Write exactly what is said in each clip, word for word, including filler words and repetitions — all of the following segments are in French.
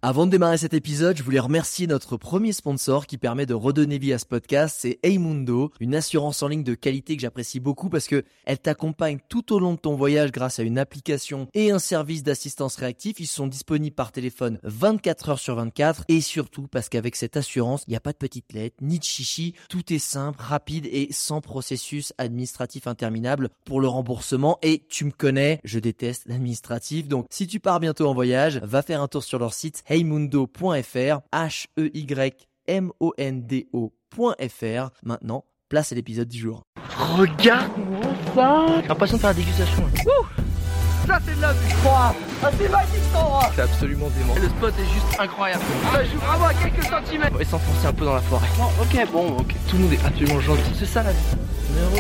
Avant de démarrer cet épisode, je voulais remercier notre premier sponsor qui permet de redonner vie à ce podcast, c'est Heymundo, une assurance en ligne de qualité que j'apprécie beaucoup parce que elle t'accompagne tout au long de ton voyage grâce à une application et un service d'assistance réactif. Ils sont disponibles par téléphone vingt-quatre heures sur vingt-quatre et surtout parce qu'avec cette assurance, il n'y a pas de petites lettres, ni de chichi, tout est simple, rapide et sans processus administratif interminable pour le remboursement. Et tu me connais, je déteste l'administratif, donc si tu pars bientôt en voyage, va faire un tour sur leur site heymundo point f r, H E Y M O N D O point F R. Maintenant, place à l'épisode du jour. Regarde-moi ça. J'ai l'impression de faire la dégustation. Ouh, ça c'est de la vue. Ah, c'est magique cet endroit. C'est absolument dément. Le spot est juste incroyable. Ça joue vraiment à quelques centimètres. On va s'enfoncer un peu dans la forêt. Oh, ok, bon, ok. Tout le monde est absolument gentil. C'est ça la vie.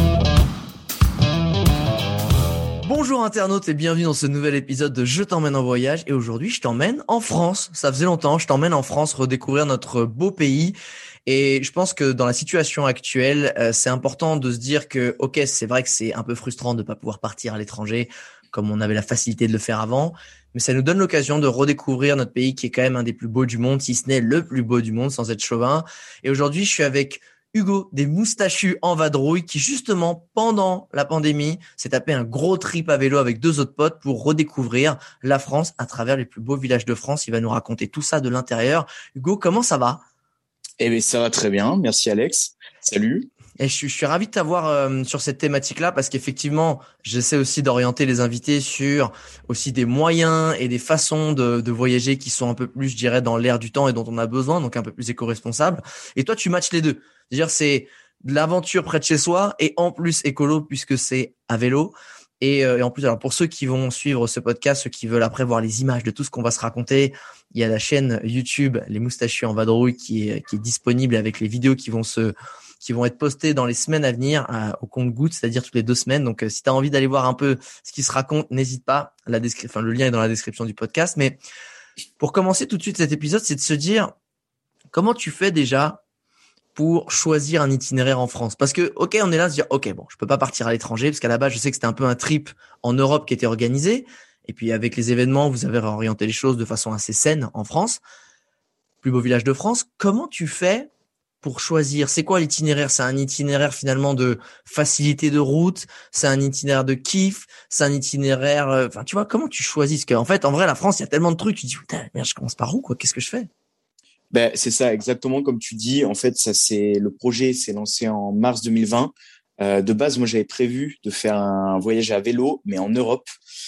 Bonjour internautes et bienvenue dans ce nouvel épisode de Je t'emmène en voyage. Et aujourd'hui, je t'emmène en France. Ça faisait longtemps, je t'emmène en France redécouvrir notre beau pays. Et je pense que dans la situation actuelle, euh, c'est important de se dire que, ok, c'est vrai que c'est un peu frustrant de ne pas pouvoir partir à l'étranger comme on avait la facilité de le faire avant. Mais ça nous donne l'occasion de redécouvrir notre pays qui est quand même un des plus beaux du monde, si ce n'est le plus beau du monde sans être chauvin. Et aujourd'hui, je suis avec Hugo des Moustachus en vadrouille qui justement pendant la pandémie s'est tapé un gros trip à vélo avec deux autres potes pour redécouvrir la France à travers les plus beaux villages de France. Il va nous raconter tout ça de l'intérieur. Hugo, comment ça va? Eh bien, ça va très bien. Merci Alex. Salut. Et je suis, je suis ravi de t'avoir euh, sur cette thématique-là parce qu'effectivement, j'essaie aussi d'orienter les invités sur aussi des moyens et des façons de, de voyager qui sont un peu plus, je dirais, dans l'air du temps et dont on a besoin, donc un peu plus éco-responsable. Et toi, tu matches les deux. C'est-à-dire, c'est de l'aventure près de chez soi et en plus écolo puisque c'est à vélo. Et, euh, et en plus, alors pour ceux qui vont suivre ce podcast, ceux qui veulent après voir les images de tout ce qu'on va se raconter, il y a la chaîne YouTube Les Moustachus en vadrouille qui est, qui est disponible avec les vidéos qui vont se qui vont être postées dans les semaines à venir euh, au compte-gouttes, c'est-à-dire toutes les deux semaines. Donc, euh, si tu as envie d'aller voir un peu ce qui se raconte, n'hésite pas. La descri- enfin, le lien est dans la description du podcast. Mais pour commencer tout de suite cet épisode, c'est de se dire comment tu fais déjà pour choisir un itinéraire en France. Parce que, ok, on est là à se dire, ok, bon, je peux pas partir à l'étranger parce qu'à la base, je sais que c'était un peu un trip en Europe qui était organisé. Et puis, avec les événements, vous avez réorienté les choses de façon assez saine en France. Plus beau village de France. Comment tu fais pour choisir? C'est quoi l'itinéraire? C'est un itinéraire finalement de facilité de route? C'est un itinéraire de kiff? C'est un itinéraire, euh, enfin, tu vois, comment tu choisis? Parce qu'en fait, en vrai, la France, il y a tellement de trucs. Tu te dis, putain, merde, je commence par où, quoi? Qu'est-ce que je fais? Ben, c'est ça, exactement comme tu dis. En fait, ça c'est le projet s'est lancé en mars deux mille vingt. Euh, de base, moi, j'avais prévu de faire un voyage à vélo, mais en Europe.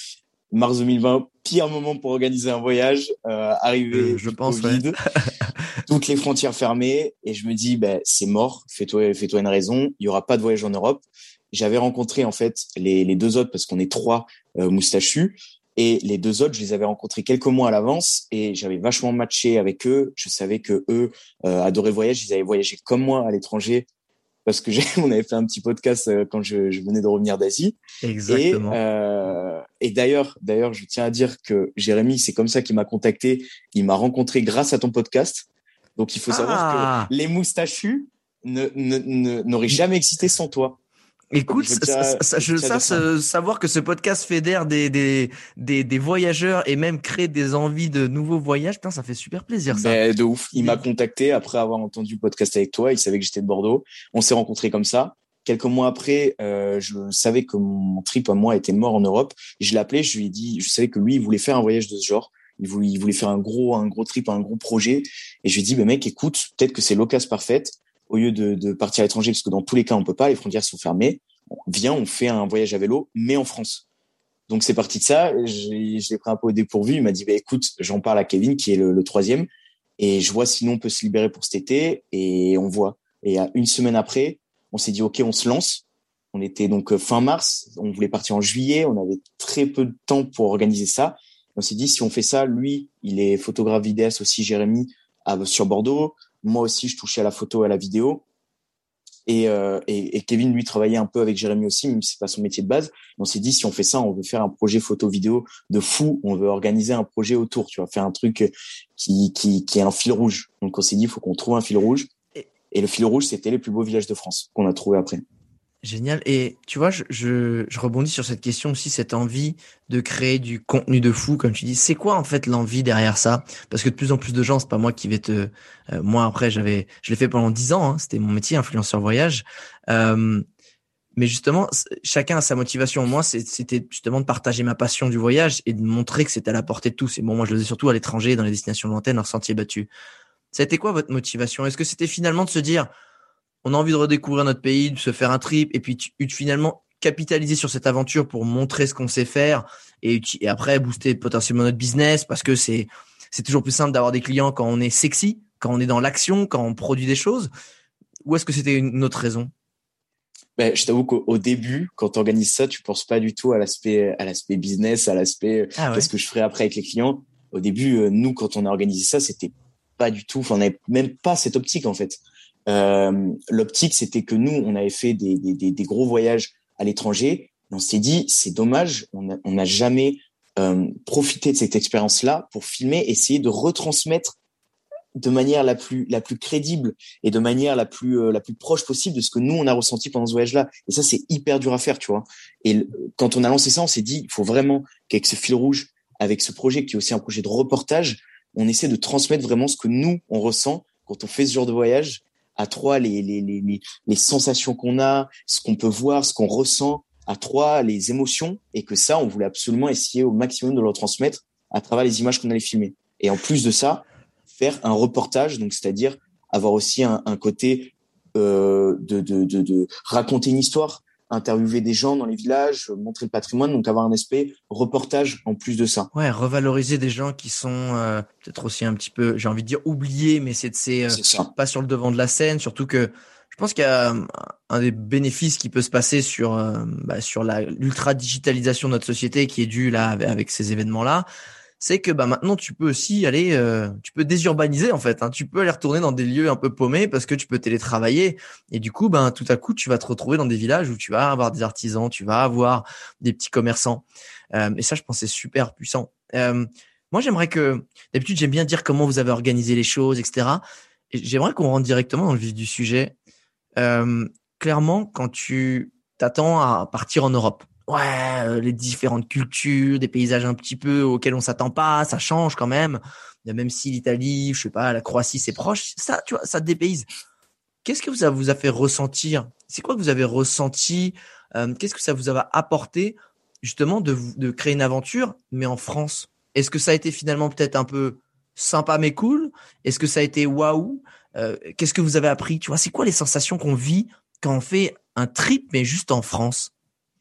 Mars deux mille vingt, pire moment pour organiser un voyage. Euh, arrivé Euh, je du pense, Covid, ouais. toutes les frontières fermées, et je me dis, ben, c'est mort. Fais-toi, fais-toi une raison. Il y aura pas de voyage en Europe. J'avais rencontré en fait les, les deux autres parce qu'on est trois euh, moustachus. Et les deux autres, je les avais rencontrés quelques mois à l'avance et j'avais vachement matché avec eux. Je savais que eux euh, adoraient le voyage. Ils avaient voyagé comme moi à l'étranger parce que j'ai, on avait fait un petit podcast euh, quand je, je venais de revenir d'Asie. Exactement. Et, euh, et d'ailleurs, d'ailleurs, je tiens à dire que Jérémy, c'est comme ça qu'il m'a contacté. Il m'a rencontré grâce à ton podcast. Donc, il faut savoir Ah! que les moustachus ne, ne, ne, n'auraient jamais existé sans toi. Écoute, Je ça, tiens- ça, je, je tiens à ça, dire ça. se- savoir que ce podcast fédère des, des, des, des voyageurs et même crée des envies de nouveaux voyages, putain, ça fait super plaisir, ça. Ben, de ouf. Il Des- m'a contacté après avoir entendu le podcast avec toi. Il savait que j'étais de Bordeaux. On s'est rencontrés comme ça. Quelques mois après, euh, je savais que mon trip à moi était mort en Europe. Et je l'ai appelé, je lui ai dit, je savais que lui, il voulait faire un voyage de ce genre. Il voulait, il voulait faire un gros, un gros trip, un gros projet. Et je lui ai dit, ben, mec, écoute, peut-être que c'est l'occasion parfaite. Au lieu de, de partir à l'étranger, parce que dans tous les cas, on peut pas, les frontières sont fermées. Viens, on fait un voyage à vélo, mais en France. Donc c'est parti de ça. J'ai, je l'ai pris un peu au dépourvu. Il m'a dit, bah, écoute, j'en parle à Kevin, qui est le, le troisième, et je vois sinon on peut se libérer pour cet été, et on voit. Et à une semaine après, on s'est dit, ok, on se lance. On était donc fin mars, on voulait partir en juillet, on avait très peu de temps pour organiser ça. On s'est dit, si on fait ça, lui, il est photographe vidéaste aussi, Jérémy, à, sur Bordeaux. Moi aussi, je touchais à la photo, à la vidéo. Et, euh, et, et Kevin, lui, travaillait un peu avec Jérémy aussi, même si c'est pas son métier de base. Et on s'est dit, si on fait ça, on veut faire un projet photo-vidéo de fou. On veut organiser un projet autour, tu vois, faire un truc qui, qui, qui est un fil rouge. Donc, on s'est dit, il faut qu'on trouve un fil rouge. Et, Et le fil rouge, c'était les plus beaux villages de France qu'on a trouvé après. Génial. Et tu vois, je, je, je rebondis sur cette question aussi, cette envie de créer du contenu de fou, comme tu dis. C'est quoi en fait l'envie derrière ça? Parce que de plus en plus de gens, c'est pas moi qui vais te. Euh, moi après, j'avais, je l'ai fait pendant dix ans. Hein, c'était mon métier, influenceur voyage. Euh, mais justement, chacun a sa motivation. Moi, c'était justement de partager ma passion du voyage et de montrer que c'était à la portée de tous. Et bon, moi, je le faisais surtout à l'étranger, dans les destinations lointaines, en sentier battu. Ça a été quoi votre motivation? Est-ce que c'était finalement de se dire on a envie de redécouvrir notre pays, de se faire un trip, et puis tu, tu finalement capitaliser sur cette aventure pour montrer ce qu'on sait faire, et, et après booster potentiellement notre business, parce que c'est c'est toujours plus simple d'avoir des clients quand on est sexy, quand on est dans l'action, quand on produit des choses. Ou est-ce que c'était une autre raison? Ben, je t'avoue qu'au au début, quand tu organises ça, tu penses pas du tout à l'aspect à l'aspect business, à l'aspect ah ouais. qu'est-ce que je ferai après avec les clients. Au début, nous, quand on a organisé ça, c'était pas du tout, enfin, on n'avait même pas cette optique en fait. Euh, l'optique, c'était que nous, on avait fait des, des, des gros voyages à l'étranger. On s'est dit, c'est dommage, on n'a on a jamais euh, profité de cette expérience-là pour filmer, essayer de retransmettre de manière la plus la plus crédible et de manière la plus euh, la plus proche possible de ce que nous on a ressenti pendant ce voyage-là. Et ça, c'est hyper dur à faire, tu vois. Et quand on a lancé ça, on s'est dit, il faut vraiment qu'avec ce fil rouge, avec ce projet qui est aussi un projet de reportage, on essaie de transmettre vraiment ce que nous on ressent quand on fait ce genre de voyage. À trois, les, les, les, les, les sensations qu'on a, ce qu'on peut voir, ce qu'on ressent, à trois, les émotions, et que ça, on voulait absolument essayer au maximum de le transmettre à travers les images qu'on allait filmer. Et en plus de ça, faire un reportage, donc c'est-à-dire avoir aussi un, un côté euh, de, de, de, de raconter une histoire, interviewer des gens dans les villages, montrer le patrimoine, donc avoir un aspect reportage en plus de ça. Ouais, revaloriser des gens qui sont euh, peut-être aussi un petit peu, j'ai envie de dire oubliés, mais c'est c'est, euh, c'est pas sur le devant de la scène, surtout que je pense qu'il y a euh, un des bénéfices qui peut se passer sur euh, bah, sur la l'ultra digitalisation de notre société qui est due là avec ces événements-là. C'est que bah maintenant tu peux aussi aller, euh, tu peux désurbaniser en fait. Hein, tu peux aller retourner dans des lieux un peu paumés parce que tu peux télétravailler et du coup ben tout à coup tu vas te retrouver dans des villages où tu vas avoir des artisans, tu vas avoir des petits commerçants euh, et ça je pense c'est super puissant. Euh, moi j'aimerais que d'habitude j'aime bien dire comment vous avez organisé les choses, et cetera. Et j'aimerais qu'on rentre directement dans le vif du sujet. Euh, clairement quand tu t'attends à partir en Europe. Ouais, euh, les différentes cultures, des paysages un petit peu auxquels on s'attend pas, ça change quand même. Même si l'Italie, je sais pas, la Croatie, c'est proche, ça, tu vois, ça te dépayse. Qu'est-ce que ça vous a fait ressentir? C'est quoi que vous avez ressenti? euh, Qu'est-ce que ça vous a apporté justement de, de créer une aventure, mais en France? Est-ce que ça a été finalement peut-être un peu sympa mais cool? Est-ce que ça a été waouh? euh, Qu'est-ce que vous avez appris? Tu vois, c'est quoi les sensations qu'on vit quand on fait un trip, mais juste en France?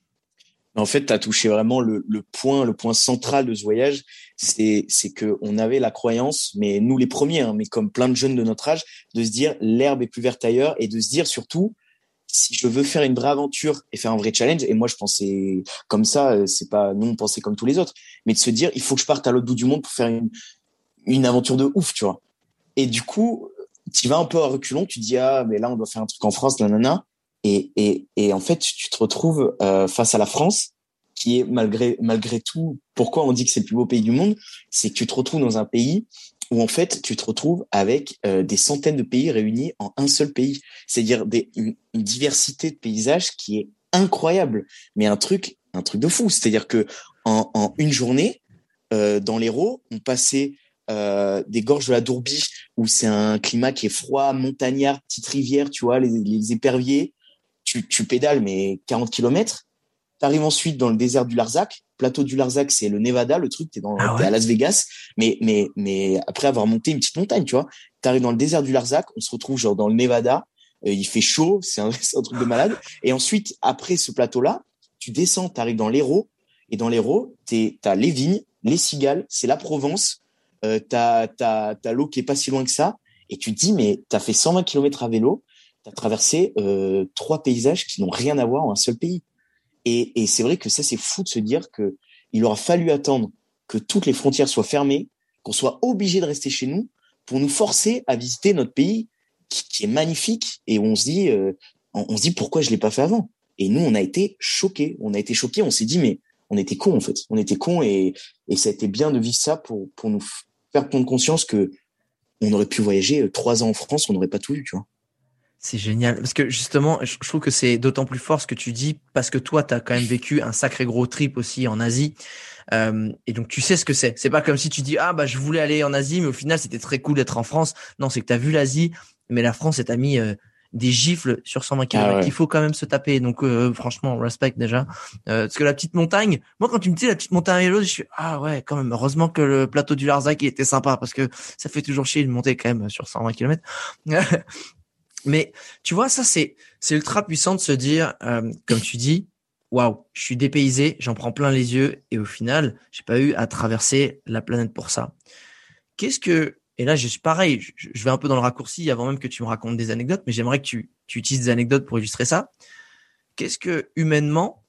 En fait, tu as touché vraiment le, le point, le point central de ce voyage, c'est c'est que on avait la croyance, mais nous les premiers, hein, mais comme plein de jeunes de notre âge, de se dire l'herbe est plus verte ailleurs et de se dire surtout si je veux faire une vraie aventure et faire un vrai challenge. Et moi, je pensais comme ça, c'est pas nous on pensait comme tous les autres, mais de se dire il faut que je parte à l'autre bout du monde pour faire une une aventure de ouf, tu vois. Et du coup, tu vas un peu à reculons, tu te dis ah mais là on doit faire un truc en France, nanana. Et, et, et en fait, tu te retrouves euh, face à la France, qui est malgré malgré tout, pourquoi on dit que c'est le plus beau pays du monde, c'est que tu te retrouves dans un pays où en fait, tu te retrouves avec euh, des centaines de pays réunis en un seul pays. C'est-à-dire des, une, une diversité de paysages qui est incroyable, mais un truc un truc de fou. C'est-à-dire que en, en une journée, euh, dans l'Hérault, on passait Euh, des gorges de la Dourbie où c'est un climat qui est froid, montagnard, petite rivière, tu vois, les, les éperviers. Tu, tu pédales, mais quarante kilomètres. Tu arrives ensuite dans le désert du Larzac. Plateau du Larzac, c'est le Nevada, le truc, t'es, dans, Ah ouais. t'es à Las Vegas. Mais, mais, mais après avoir monté une petite montagne, tu vois, tu arrives dans le désert du Larzac, on se retrouve genre dans le Nevada. Euh, il fait chaud, c'est un, c'est un truc de malade. Et ensuite, après ce plateau-là, tu descends, tu arrives dans l'Hérault. Et dans l'Hérault, t'es, t'as les vignes, les cigales, c'est la Provence. Euh, t'as, t'as, t'as l'eau qui est pas si loin que ça, et tu te dis, mais t'as fait cent vingt kilomètres à vélo, t'as traversé euh, trois paysages qui n'ont rien à voir en un seul pays. Et, et c'est vrai que ça, c'est fou de se dire que il aura fallu attendre que toutes les frontières soient fermées, qu'on soit obligé de rester chez nous pour nous forcer à visiter notre pays qui, qui est magnifique, et on se dit, euh, on, on se dit pourquoi je l'ai pas fait avant. Et nous, on a été choqués, on a été choqués, on s'est dit, mais on était cons en fait, on était cons, et, et ça a été bien de vivre ça pour, pour nous faire prendre conscience que on aurait pu voyager trois ans en France, on n'aurait pas tout vu, tu vois. C'est génial. Parce que justement, je je trouve que c'est d'autant plus fort ce que tu dis, parce que toi, tu as quand même vécu un sacré gros trip aussi en Asie. Euh, et donc, tu sais ce que c'est. C'est pas comme si tu dis, ah, bah, je voulais aller en Asie, mais au final, c'était très cool d'être en France. Non, c'est que tu as vu l'Asie, mais la France, elle t'a mis euh, des gifles sur cent vingt kilomètres Ah ouais. qu'il faut quand même se taper. Donc, euh, franchement, respect déjà. Euh, parce que la petite montagne, moi, quand tu me dis la petite montagne à vélo, je suis, ah ouais, quand même, heureusement que le plateau du Larzac, il était sympa, parce que ça fait toujours chier de monter quand même sur cent vingt kilomètres. Mais tu vois, ça c'est c'est ultra puissant de se dire, euh, comme tu dis, waouh, je suis dépaysé, j'en prends plein les yeux, et au final, j'ai pas eu à traverser la planète pour ça. Qu'est-ce que et là je suis pareil, je, je vais un peu dans le raccourci avant même que tu me racontes des anecdotes, mais j'aimerais que tu tu utilises des anecdotes pour illustrer ça. Qu'est-ce que humainement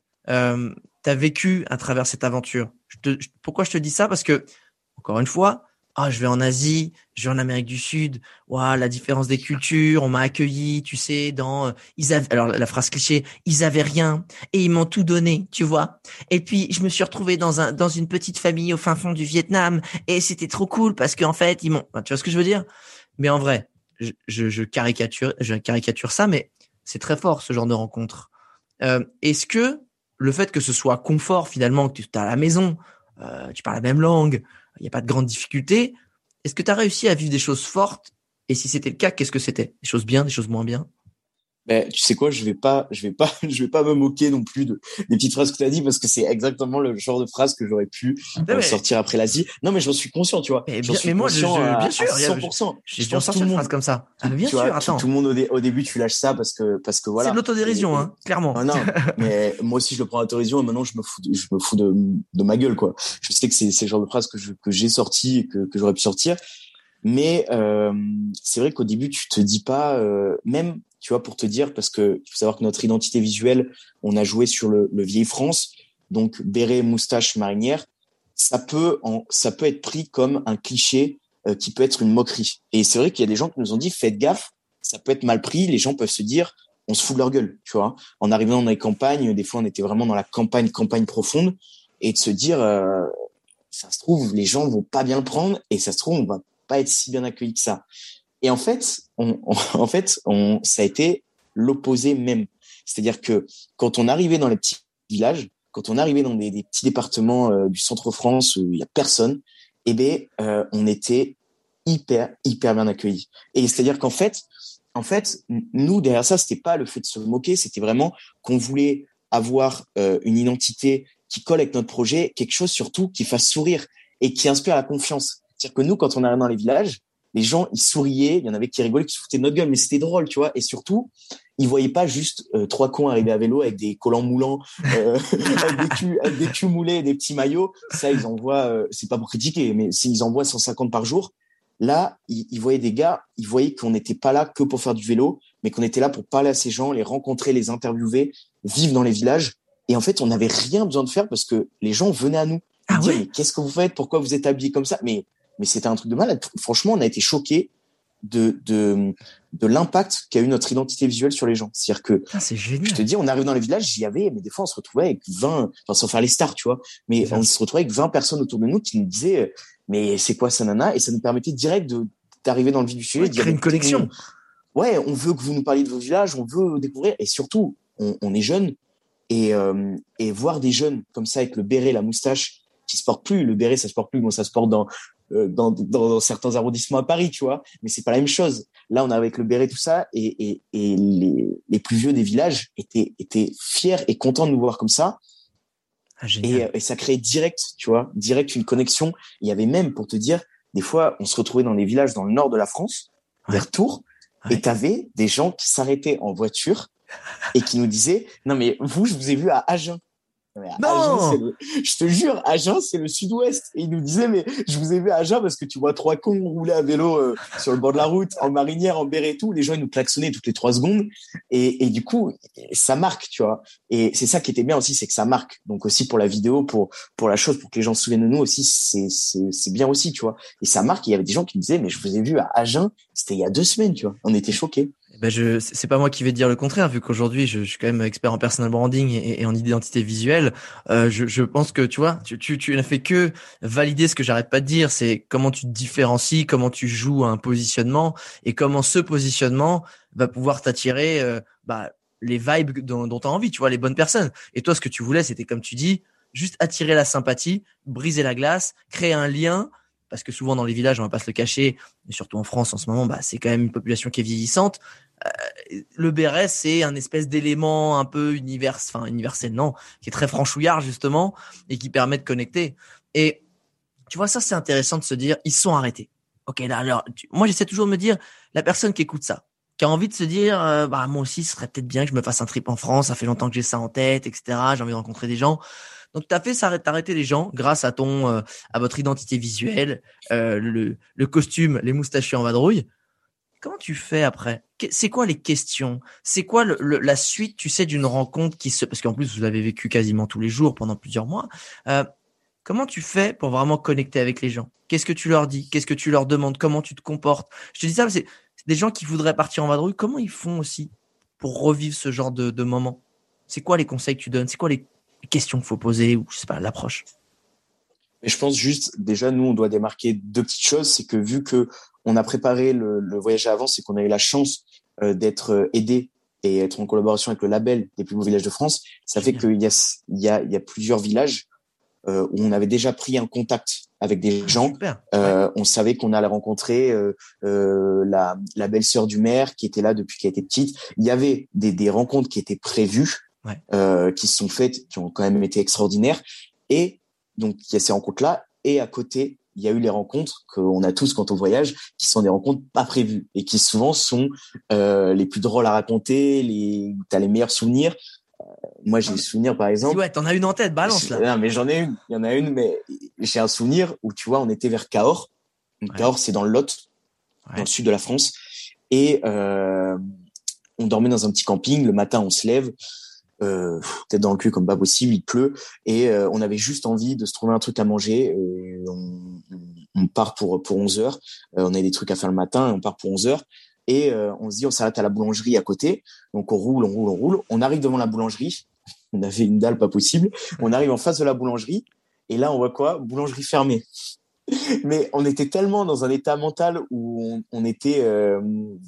euh, t'as vécu à travers cette aventure? Je te, je- pourquoi je te dis ça? Parce que encore une fois, ah, je vais en Asie, je vais en Amérique du Sud. Waouh, la différence des cultures, on m'a accueilli, tu sais, dans, euh, ils avaient, alors la phrase cliché, ils avaient rien et ils m'ont tout donné, tu vois. Et puis je me suis retrouvé dans un, dans une petite famille au fin fond du Vietnam et c'était trop cool parce qu'en fait ils m'ont, enfin, tu vois ce que je veux dire? Mais en vrai, je, je, je caricature, je caricature ça, mais c'est très fort ce genre de rencontre. Euh, est-ce que le fait que ce soit confort finalement, que tu es à la maison, euh, tu parles la même langue, il n'y a pas de grandes difficultés. Est-ce que tu as réussi à vivre des choses fortes? Et si c'était le cas, qu'est-ce que c'était? Des choses bien, des choses moins bien? Ben, tu sais quoi, je vais pas, je vais pas, je vais pas me moquer non plus de des petites phrases que tu as dit parce que c'est exactement le genre de phrase que j'aurais pu Non, euh, mais, sortir après l'Asie. Non, mais j'en suis conscient, tu vois. mais, J'en bien, suis mais moi, je, conscient je, à, bien à sûr, cent pour cent. j'ai Je déjà pense tout sorti le une monde, phrase comme ça. Ah, tout, mais bien tu vois, sûr, tout, attends. tout le monde au, dé- au début, tu lâches ça parce que, parce que C'est de voilà. l'autodérision, Et- hein, clairement. Ah non, mais moi aussi je le prends à autorisation et maintenant je me fous, de, je me fous de, de ma gueule, quoi. Je sais que c'est, c'est le genre de phrase que je, que j'ai sorti et que, que j'aurais pu sortir. Mais euh, c'est vrai qu'au début, tu te dis pas, euh, même, tu vois, pour te dire, parce que il faut savoir que notre identité visuelle, on a joué sur le, le vieille France, donc béret, moustache, marinière, ça peut, en, ça peut être pris comme un cliché euh, qui peut être une moquerie. Et c'est vrai qu'il y a des gens qui nous ont dit, faites gaffe, ça peut être mal pris. Les gens peuvent se dire, on se fout de leur gueule, tu vois. En arrivant dans les campagnes, des fois, on était vraiment dans la campagne, campagne profonde, et de se dire, euh, ça se trouve, les gens vont pas bien le prendre, et ça se trouve, on va pas être si bien accueilli que ça. Et en fait, on, on, en fait, on, ça a été l'opposé même. C'est-à-dire que quand on arrivait dans les petits villages, quand on arrivait dans des, des petits départements euh, du centre-France où il y a personne, eh ben, euh, on était hyper, hyper bien accueillis. Et c'est-à-dire qu'en fait, en fait, nous derrière ça, c'était pas le fait de se moquer, c'était vraiment qu'on voulait avoir euh, une identité qui colle avec notre projet, quelque chose surtout qui fasse sourire et qui inspire la confiance. C'est-à-dire que nous, quand on arrive dans les villages, les gens, ils souriaient, il y en avait qui rigolaient, qui se foutaient de notre gueule, mais c'était drôle, tu vois. Et surtout, ils voyaient pas juste euh, trois cons arriver à vélo avec des collants moulants, euh, avec des culs, avec des culs moulés, et des petits maillots. Ça, ils envoient, euh, c'est pas pour critiquer, mais s'ils envoient cent cinquante par jour, là, ils, ils voyaient des gars, ils voyaient qu'on n'était pas là que pour faire du vélo, mais qu'on était là pour parler à ces gens, les rencontrer, les interviewer, vivre dans les villages. Et en fait, on n'avait rien besoin de faire parce que les gens venaient à nous. Ils Ah disaient, ouais? mais qu'est-ce que vous faites? Pourquoi vous êtes habillés comme ça? Mais mais c'était un truc de malade. Franchement, on a été choqués de, de, de l'impact qu'a eu notre identité visuelle sur les gens. C'est-à-dire que, Ah, c'est je te génial. dis, on arrive dans les villages, j'y avais, mais des fois, on se retrouvait avec vingt, enfin, sans faire les stars, tu vois, mais C'est ça. on se retrouvait avec vingt personnes autour de nous qui nous disaient, mais c'est quoi ça, nana? Et ça nous permettait direct de, d'arriver dans le vif du sujet. Ouais, de dire, créer une écoutez, connexion. nous, ouais, on veut que vous nous parliez de vos villages, on veut découvrir, et surtout, on, on est jeunes, et, euh, et voir des jeunes comme ça, avec le béret, la moustache, qui se portent plus, le béret, ça se porte plus, bon, ça se porte dans, euh, dans, dans, dans certains arrondissements à Paris, tu vois, mais c'est pas la même chose. Là, on est avec le béret, tout ça, et, et, et les, les plus vieux des villages étaient, étaient fiers et contents de nous voir comme ça. Ah, génial. Et, et ça créait direct, tu vois, direct une connexion. Il y avait même, pour te dire, des fois, on se retrouvait dans les villages dans le nord de la France, Ouais. vers Tours, Ouais. et t'avais des gens qui s'arrêtaient en voiture et qui nous disaient, non mais vous, je vous ai vu à Agen. Mais à Non! Agen, c'est le, je te jure, Agen, c'est le sud-ouest. Et il nous disait, mais je vous ai vu à Agen parce que tu vois trois cons rouler à vélo euh, sur le bord de la route, en marinière, en béret et tout. Les gens, ils nous klaxonnaient toutes les trois secondes. Et, et du coup, ça marque, tu vois. Et c'est ça qui était bien aussi, c'est que ça marque. Donc aussi pour la vidéo, pour, pour la chose, pour que les gens se souviennent de nous aussi, c'est, c'est, c'est bien aussi, tu vois. Et ça marque. Il y avait des gens qui me disaient, mais je vous ai vu à Agen, c'était il y a deux semaines, tu vois. On était choqués. Ben je, c'est pas moi qui vais te dire le contraire, vu qu'aujourd'hui je, je suis quand même expert en personal branding et, et en identité visuelle. Euh, je, je pense que tu vois, tu, tu, tu n'as fait que valider ce que j'arrête pas de dire, c'est comment tu te différencies, comment tu joues à un positionnement et comment ce positionnement va pouvoir t'attirer euh, bah, les vibes dont, dont tu as envie, tu vois, les bonnes personnes. Et toi, ce que tu voulais, c'était comme tu dis, juste attirer la sympathie, briser la glace, créer un lien. Parce que souvent dans les villages, on va pas se le cacher, et surtout en France en ce moment, bah, c'est quand même une population qui est vieillissante. Euh, le béret, c'est un espèce d'élément un peu univers, enfin universel, non, qui est très franchouillard justement et qui permet de connecter. Et tu vois, ça c'est intéressant de se dire, ils sont arrêtés. Ok, là, alors, tu, moi j'essaie toujours de me dire, la personne qui écoute ça, qui a envie de se dire, euh, bah moi aussi, ce serait peut-être bien que je me fasse un trip en France. Ça fait longtemps que j'ai ça en tête, et cetera. J'ai envie de rencontrer des gens. Donc, tu as fait s'arrêter les gens grâce à ton, euh, à votre identité visuelle, euh, le, le costume, les moustachus en vadrouille. Comment tu fais après? C'est quoi les questions? C'est quoi le, le, la suite, tu sais, d'une rencontre qui se, parce qu'en plus vous avez vécu quasiment tous les jours pendant plusieurs mois. Euh, comment tu fais pour vraiment connecter avec les gens? Qu'est-ce que tu leur dis? Qu'est-ce que tu leur demandes? Comment tu te comportes? Je te dis ça, c'est des gens qui voudraient partir en vadrouille. Comment ils font aussi pour revivre ce genre de, de moment? C'est quoi les conseils que tu donnes? C'est quoi les questions qu'il faut poser ou je sais pas, l'approche? Mais je pense juste, déjà, nous, on doit démarquer deux petites choses. C'est que vu que on a préparé le, le voyage à avance, c'est qu'on a eu la chance euh, d'être aidé et être en collaboration avec le label des plus beaux villages de France. Ça fait qu'il y a, il y a, il y a plusieurs villages euh, où on avait déjà pris un contact avec des ah, gens. Super. Euh, ouais. On savait qu'on allait rencontrer euh, euh, la, la belle-sœur du maire qui était là depuis qu'elle était petite. Il y avait des, des rencontres qui étaient prévues, ouais. euh, qui se sont faites, qui ont quand même été extraordinaires. Et donc, il y a ces rencontres-là. Et à côté, il y a eu les rencontres qu'on a tous quand on voyage, qui sont des rencontres pas prévues et qui souvent sont euh, les plus drôles à raconter, les t'as les meilleurs souvenirs. Euh, moi, j'ai des souvenirs, par exemple. Ouais, t'en as une en tête, balance là. Non, mais j'en ai une. Il y en a une, mais j'ai un souvenir où, tu vois, on était vers Cahors. Ouais. Cahors, c'est dans le Lot, ouais. dans le sud de la France. Et euh, on dormait dans un petit camping. Le matin, on se lève. Euh, peut-être dans le cul comme pas possible, il pleut et euh, on avait juste envie de se trouver un truc à manger et on, on part pour pour onze heures, euh, on a des trucs à faire le matin et on part pour onze heures et euh, on se dit on s'arrête à la boulangerie à côté, donc on roule on roule on roule on arrive devant la boulangerie, on avait une dalle pas possible, on arrive en face de la boulangerie et là on voit quoi? Boulangerie fermée. Mais on était tellement dans un état mental où on, on était euh,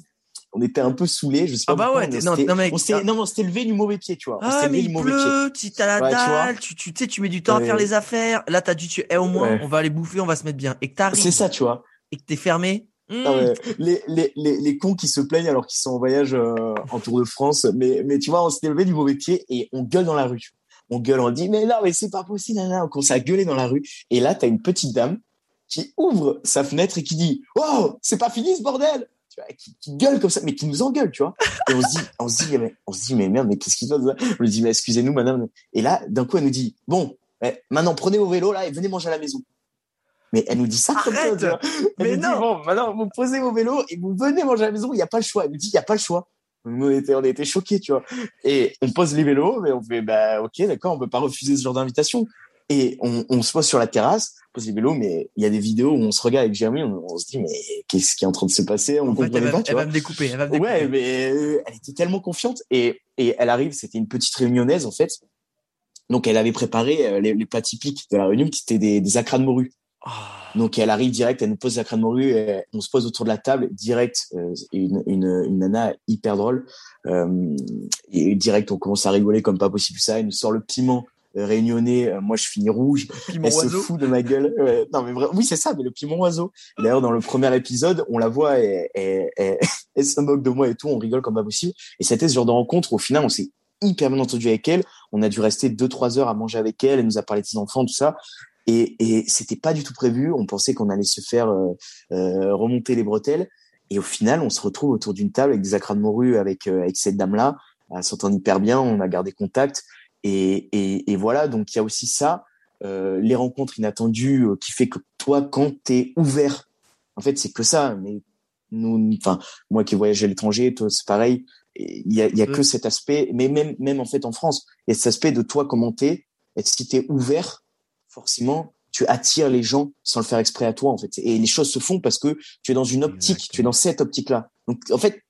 on était un peu saoulés, je sais pas ah bah pourquoi, ouais, on non, s'était, non, mec, on s'était, non, on s'était levé du mauvais pied, tu vois. Ah, mais il pleut, si t'as la ouais, dalle, tu, tu, tu sais, tu mets du temps ouais. à faire les affaires. Là, t'as dit, tu, eh, au moins, ouais. on va aller bouffer, on va se mettre bien. Et que t'arrives. C'est ça, tu vois. Et que t'es fermé. Mmh. Ah ouais. les, les, les, les cons qui se plaignent alors qu'ils sont en voyage euh, en Tour de France. Mais, mais tu vois, on s'était levé du mauvais pied et on gueule dans la rue. On gueule, on dit, mais non, mais c'est pas possible, là, là. On commence à gueuler dans la rue. Et là, t'as une petite dame qui ouvre sa fenêtre et qui dit, oh, c'est pas fini ce bordel! Tu vois, qui, qui gueule comme ça, mais qui nous engueule, tu vois. Et on se dit, on se dit, mais, on se dit, mais merde, mais qu'est-ce qui se passe? On lui dit, mais excusez-nous, madame. Et là, d'un coup, elle nous dit, bon, eh, maintenant, prenez vos vélos, là, et venez manger à la maison. Mais elle nous dit ça comme ça, tu vois. Elle mais nous non. dit, bon, maintenant, vous posez vos vélos et vous venez manger à la maison, il n'y a pas le choix. Elle nous dit, il n'y a pas le choix. On était, on était choqués, tu vois. Et on pose les vélos, mais on fait, bah, ok, d'accord, on peut pas refuser ce genre d'invitation. Et on, on se pose sur la terrasse, on pose les vélos, mais il y a des vidéos où on se regarde avec Jérémy, on, on se dit, mais qu'est-ce qui est en train de se passer? On en fait, comprenait elle pas, va, tu elle vois. va me découper, elle va me découper. Ouais, mais elle était tellement confiante. Et, et elle arrive, c'était une petite réunionnaise, en fait. Donc, elle avait préparé les, les plats typiques de la Réunion, qui étaient des, des acras de morue. Oh. Donc, elle arrive direct, elle nous pose des acras de morue, et on se pose autour de la table, direct, euh, une, une, une nana hyper drôle. Euh, et direct, on commence à rigoler comme pas possible ça. Elle nous sort le piment réunionnais, moi je finis rouge, piment elle oiseau. se fout de ma gueule. Ouais, non mais vrai, oui c'est ça, mais le piment oiseau. D'ailleurs dans le premier épisode, on la voit et elle, elle, elle se moque de moi et tout, on rigole comme pas possible. Et c'était ce genre de rencontre. Au final, on s'est hyper bien entendu avec elle. On a dû rester deux trois heures à manger avec elle. Elle nous a parlé de ses enfants, tout ça. Et, et c'était pas du tout prévu. On pensait qu'on allait se faire euh, euh, remonter les bretelles. Et au final, on se retrouve autour d'une table avec des acras de morue avec euh, avec cette dame-là. Elle s'entend hyper bien. On a gardé contact. Et, et, et voilà, donc il y a aussi ça, euh, les rencontres inattendues euh, qui fait que toi, quand t'es ouvert, en fait, c'est que ça. Mais nous, enfin, moi qui voyage à l'étranger, toi, c'est pareil. Il y a, il y a que cet aspect, mais même, même en fait en France, il y a cet aspect de toi comment t'es. Et si t'es ouvert, forcément, tu attires les gens sans le faire exprès à toi, en fait. Et les choses se font parce que tu es dans une optique, Exactement. tu es dans cette optique-là. Donc, en fait,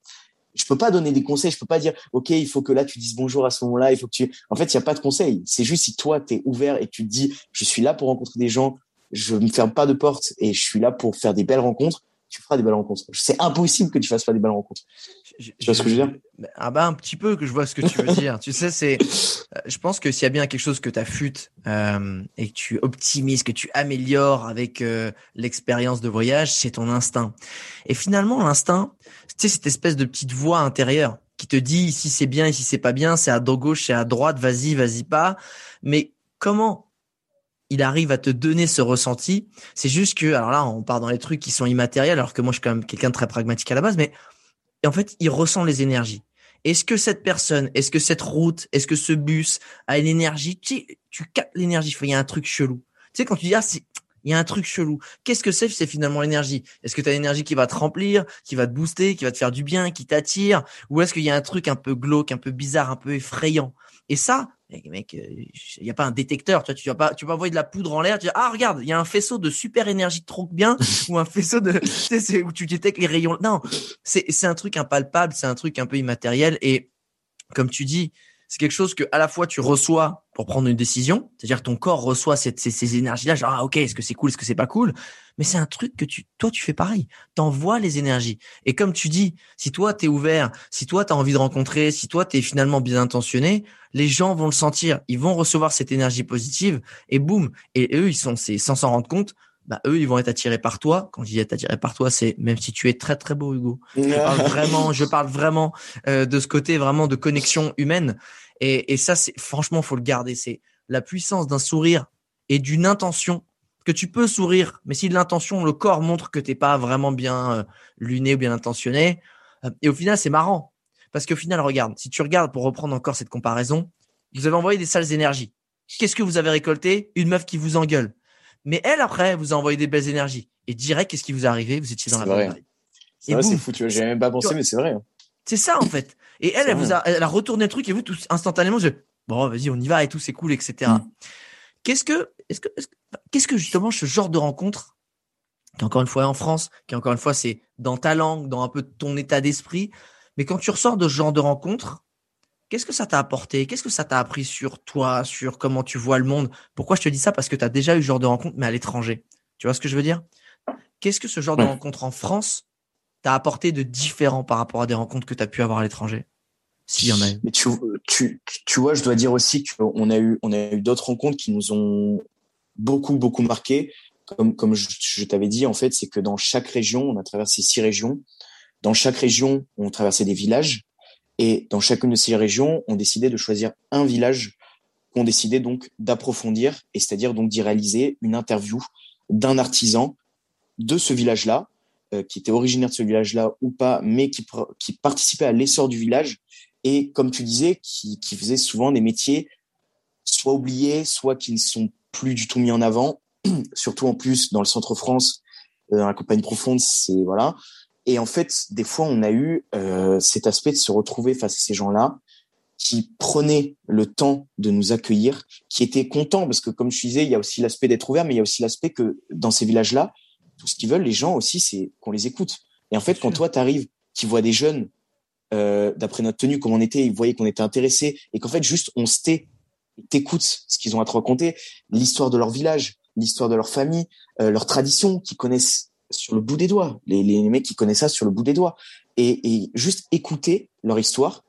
je peux pas donner des conseils, je peux pas dire OK, il faut que là tu dises bonjour à ce moment-là, il faut que tu en fait, il y a pas de conseils. C'est juste si toi tu es ouvert et que tu te dis je suis là pour rencontrer des gens, je me ferme pas de porte et je suis là pour faire des belles rencontres, tu feras des belles rencontres. C'est impossible que tu fasses pas des belles rencontres. Je, tu vois ce que je veux dire? Ah bah un petit peu que je vois ce que tu veux dire. Tu sais, c'est, je pense que s'il y a bien quelque chose que tu affûtes euh, et que tu optimises, que tu améliores avec euh, l'expérience de voyage, c'est ton instinct. Et finalement, l'instinct, tu sais, cette espèce de petite voix intérieure qui te dit ici c'est bien, ici c'est pas bien, c'est à gauche, c'est à droite, vas-y, vas-y pas. Mais comment il arrive à te donner ce ressenti? C'est juste que, alors là, on part dans les trucs qui sont immatériels, alors que moi, je suis quand même quelqu'un de très pragmatique à la base, mais et en fait, il ressent les énergies. Est-ce que cette personne, est-ce que cette route, est-ce que ce bus a une énergie? Tu, tu captes l'énergie. Il y a un truc chelou. Tu sais, quand tu dis, ah, c'est, il y a un truc chelou. Qu'est-ce que c'est? C'est finalement l'énergie. Est-ce que tu as l'énergie qui va te remplir, qui va te booster, qui va te faire du bien, qui t'attire? Ou est-ce qu'il y a un truc un peu glauque, un peu bizarre, un peu effrayant? Et ça, mec, il y a pas un détecteur, tu vois, tu vas pas, tu vas envoyer de la poudre en l'air, tu dis, ah, regarde, il y a un faisceau de super énergie trop bien, ou un faisceau de, tu sais, c'est où tu détectes les rayons. Non, c'est, c'est un truc impalpable, c'est un truc un peu immatériel. Et comme tu dis, c'est quelque chose que à la fois tu reçois pour prendre une décision, c'est-à-dire que ton corps reçoit cette, ces, ces énergies-là, genre, ah, ok, est-ce que c'est cool, est-ce que c'est pas cool? Mais c'est un truc que tu, toi, tu fais pareil. T'envoies les énergies. Et comme tu dis, si toi, t'es ouvert, si toi, t'as envie de rencontrer, si toi, t'es finalement bien intentionné, les gens vont le sentir. Ils vont recevoir cette énergie positive et boum. Et eux, ils sont, c'est, sans s'en rendre compte, bah, eux, ils vont être attirés par toi. Quand je dis être attirés par toi, c'est même si tu es très, très beau, Hugo. Je parle vraiment, je parle vraiment, euh, de ce côté vraiment de connexion humaine. Et, et ça, c'est, franchement, faut le garder. C'est la puissance d'un sourire et d'une intention que tu peux sourire, mais si de l'intention, le corps montre que t'es pas vraiment bien euh, luné ou bien intentionné. Euh, et au final, c'est marrant. Parce qu'au final, regarde, si tu regardes, pour reprendre encore cette comparaison, vous avez envoyé des sales énergies. Qu'est-ce que vous avez récolté? Une meuf qui vous engueule. Mais elle, après, vous a envoyé des belles énergies. Et direct, qu'est-ce qui vous est arrivé? Vous étiez dans c'est la vrai. bonne vibe. C'est vrai, c'est fou, tu vois, j'ai même pas pensé, mais c'est vrai. C'est ça, en fait. Et elle, elle vous a, elle a retourné le truc et vous, tout instantanément, je, bon, vas-y, on y va et tout, c'est cool, et cetera. Mm. Qu'est-ce que, est-ce que, est-ce que, qu'est-ce que justement ce genre de rencontre, qui encore une fois est en France, qui encore une fois c'est dans ta langue, dans un peu ton état d'esprit, mais quand tu ressors de ce genre de rencontre, qu'est-ce que ça t'a apporté? Qu'est-ce que ça t'a appris sur toi, sur comment tu vois le monde? Pourquoi je te dis ça? Parce que tu as déjà eu ce genre de rencontre, mais à l'étranger. Tu vois ce que je veux dire? Qu'est-ce que ce genre ouais. de rencontre en France t'a apporté de différent par rapport à des rencontres que tu as pu avoir à l'étranger? S'il y en a eu. Mais tu, tu, tu vois, je dois dire aussi qu'on a eu, on a eu d'autres rencontres qui nous ont beaucoup, beaucoup marqué. Comme, comme je, je t'avais dit, en fait, c'est que dans chaque région, on a traversé six régions. Dans chaque région, on traversait des villages. Et dans chacune de ces régions, on décidait de choisir un village qu'on décidait donc d'approfondir, et c'est-à-dire donc d'y réaliser une interview d'un artisan de ce village-là, euh, qui était originaire de ce village-là ou pas, mais qui, qui participait à l'essor du village. Et comme tu disais, qui, qui faisait souvent des métiers soit oubliés, soit qui ne sont plus du tout mis en avant, surtout en plus dans le centre France, euh, dans la campagne profonde, c'est voilà. Et en fait, des fois, on a eu euh, cet aspect de se retrouver face à ces gens-là qui prenaient le temps de nous accueillir, qui étaient contents, parce que comme je disais, il y a aussi l'aspect d'être ouvert, mais il y a aussi l'aspect que dans ces villages-là, tout ce qu'ils veulent, les gens aussi, c'est qu'on les écoute. Et en fait, quand toi, t'arrives, tu vois des jeunes, euh, d'après notre tenue, comme on était, ils voyaient qu'on était intéressés, et qu'en fait, juste, on se tait, t'écoutes ce qu'ils ont à te raconter, l'histoire de leur village, l'histoire de leur famille, euh, leurs traditions, qu'ils connaissent sur le bout des doigts, les, les mecs qui connaissent ça sur le bout des doigts, et, et juste écouter leur histoire,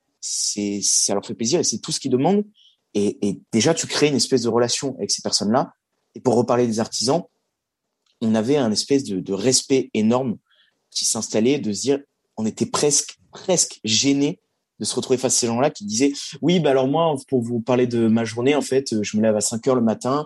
c'est, ça leur fait plaisir, et c'est tout ce qu'ils demandent, et, et déjà, tu crées une espèce de relation avec ces personnes-là, et pour reparler des artisans, on avait un espèce de, de respect énorme qui s'installait, de se dire, on était presque, presque gênés de se retrouver face à ces gens-là qui disaient, oui, bah alors moi, pour vous parler de ma journée, en fait, je me lève à cinq heures le matin,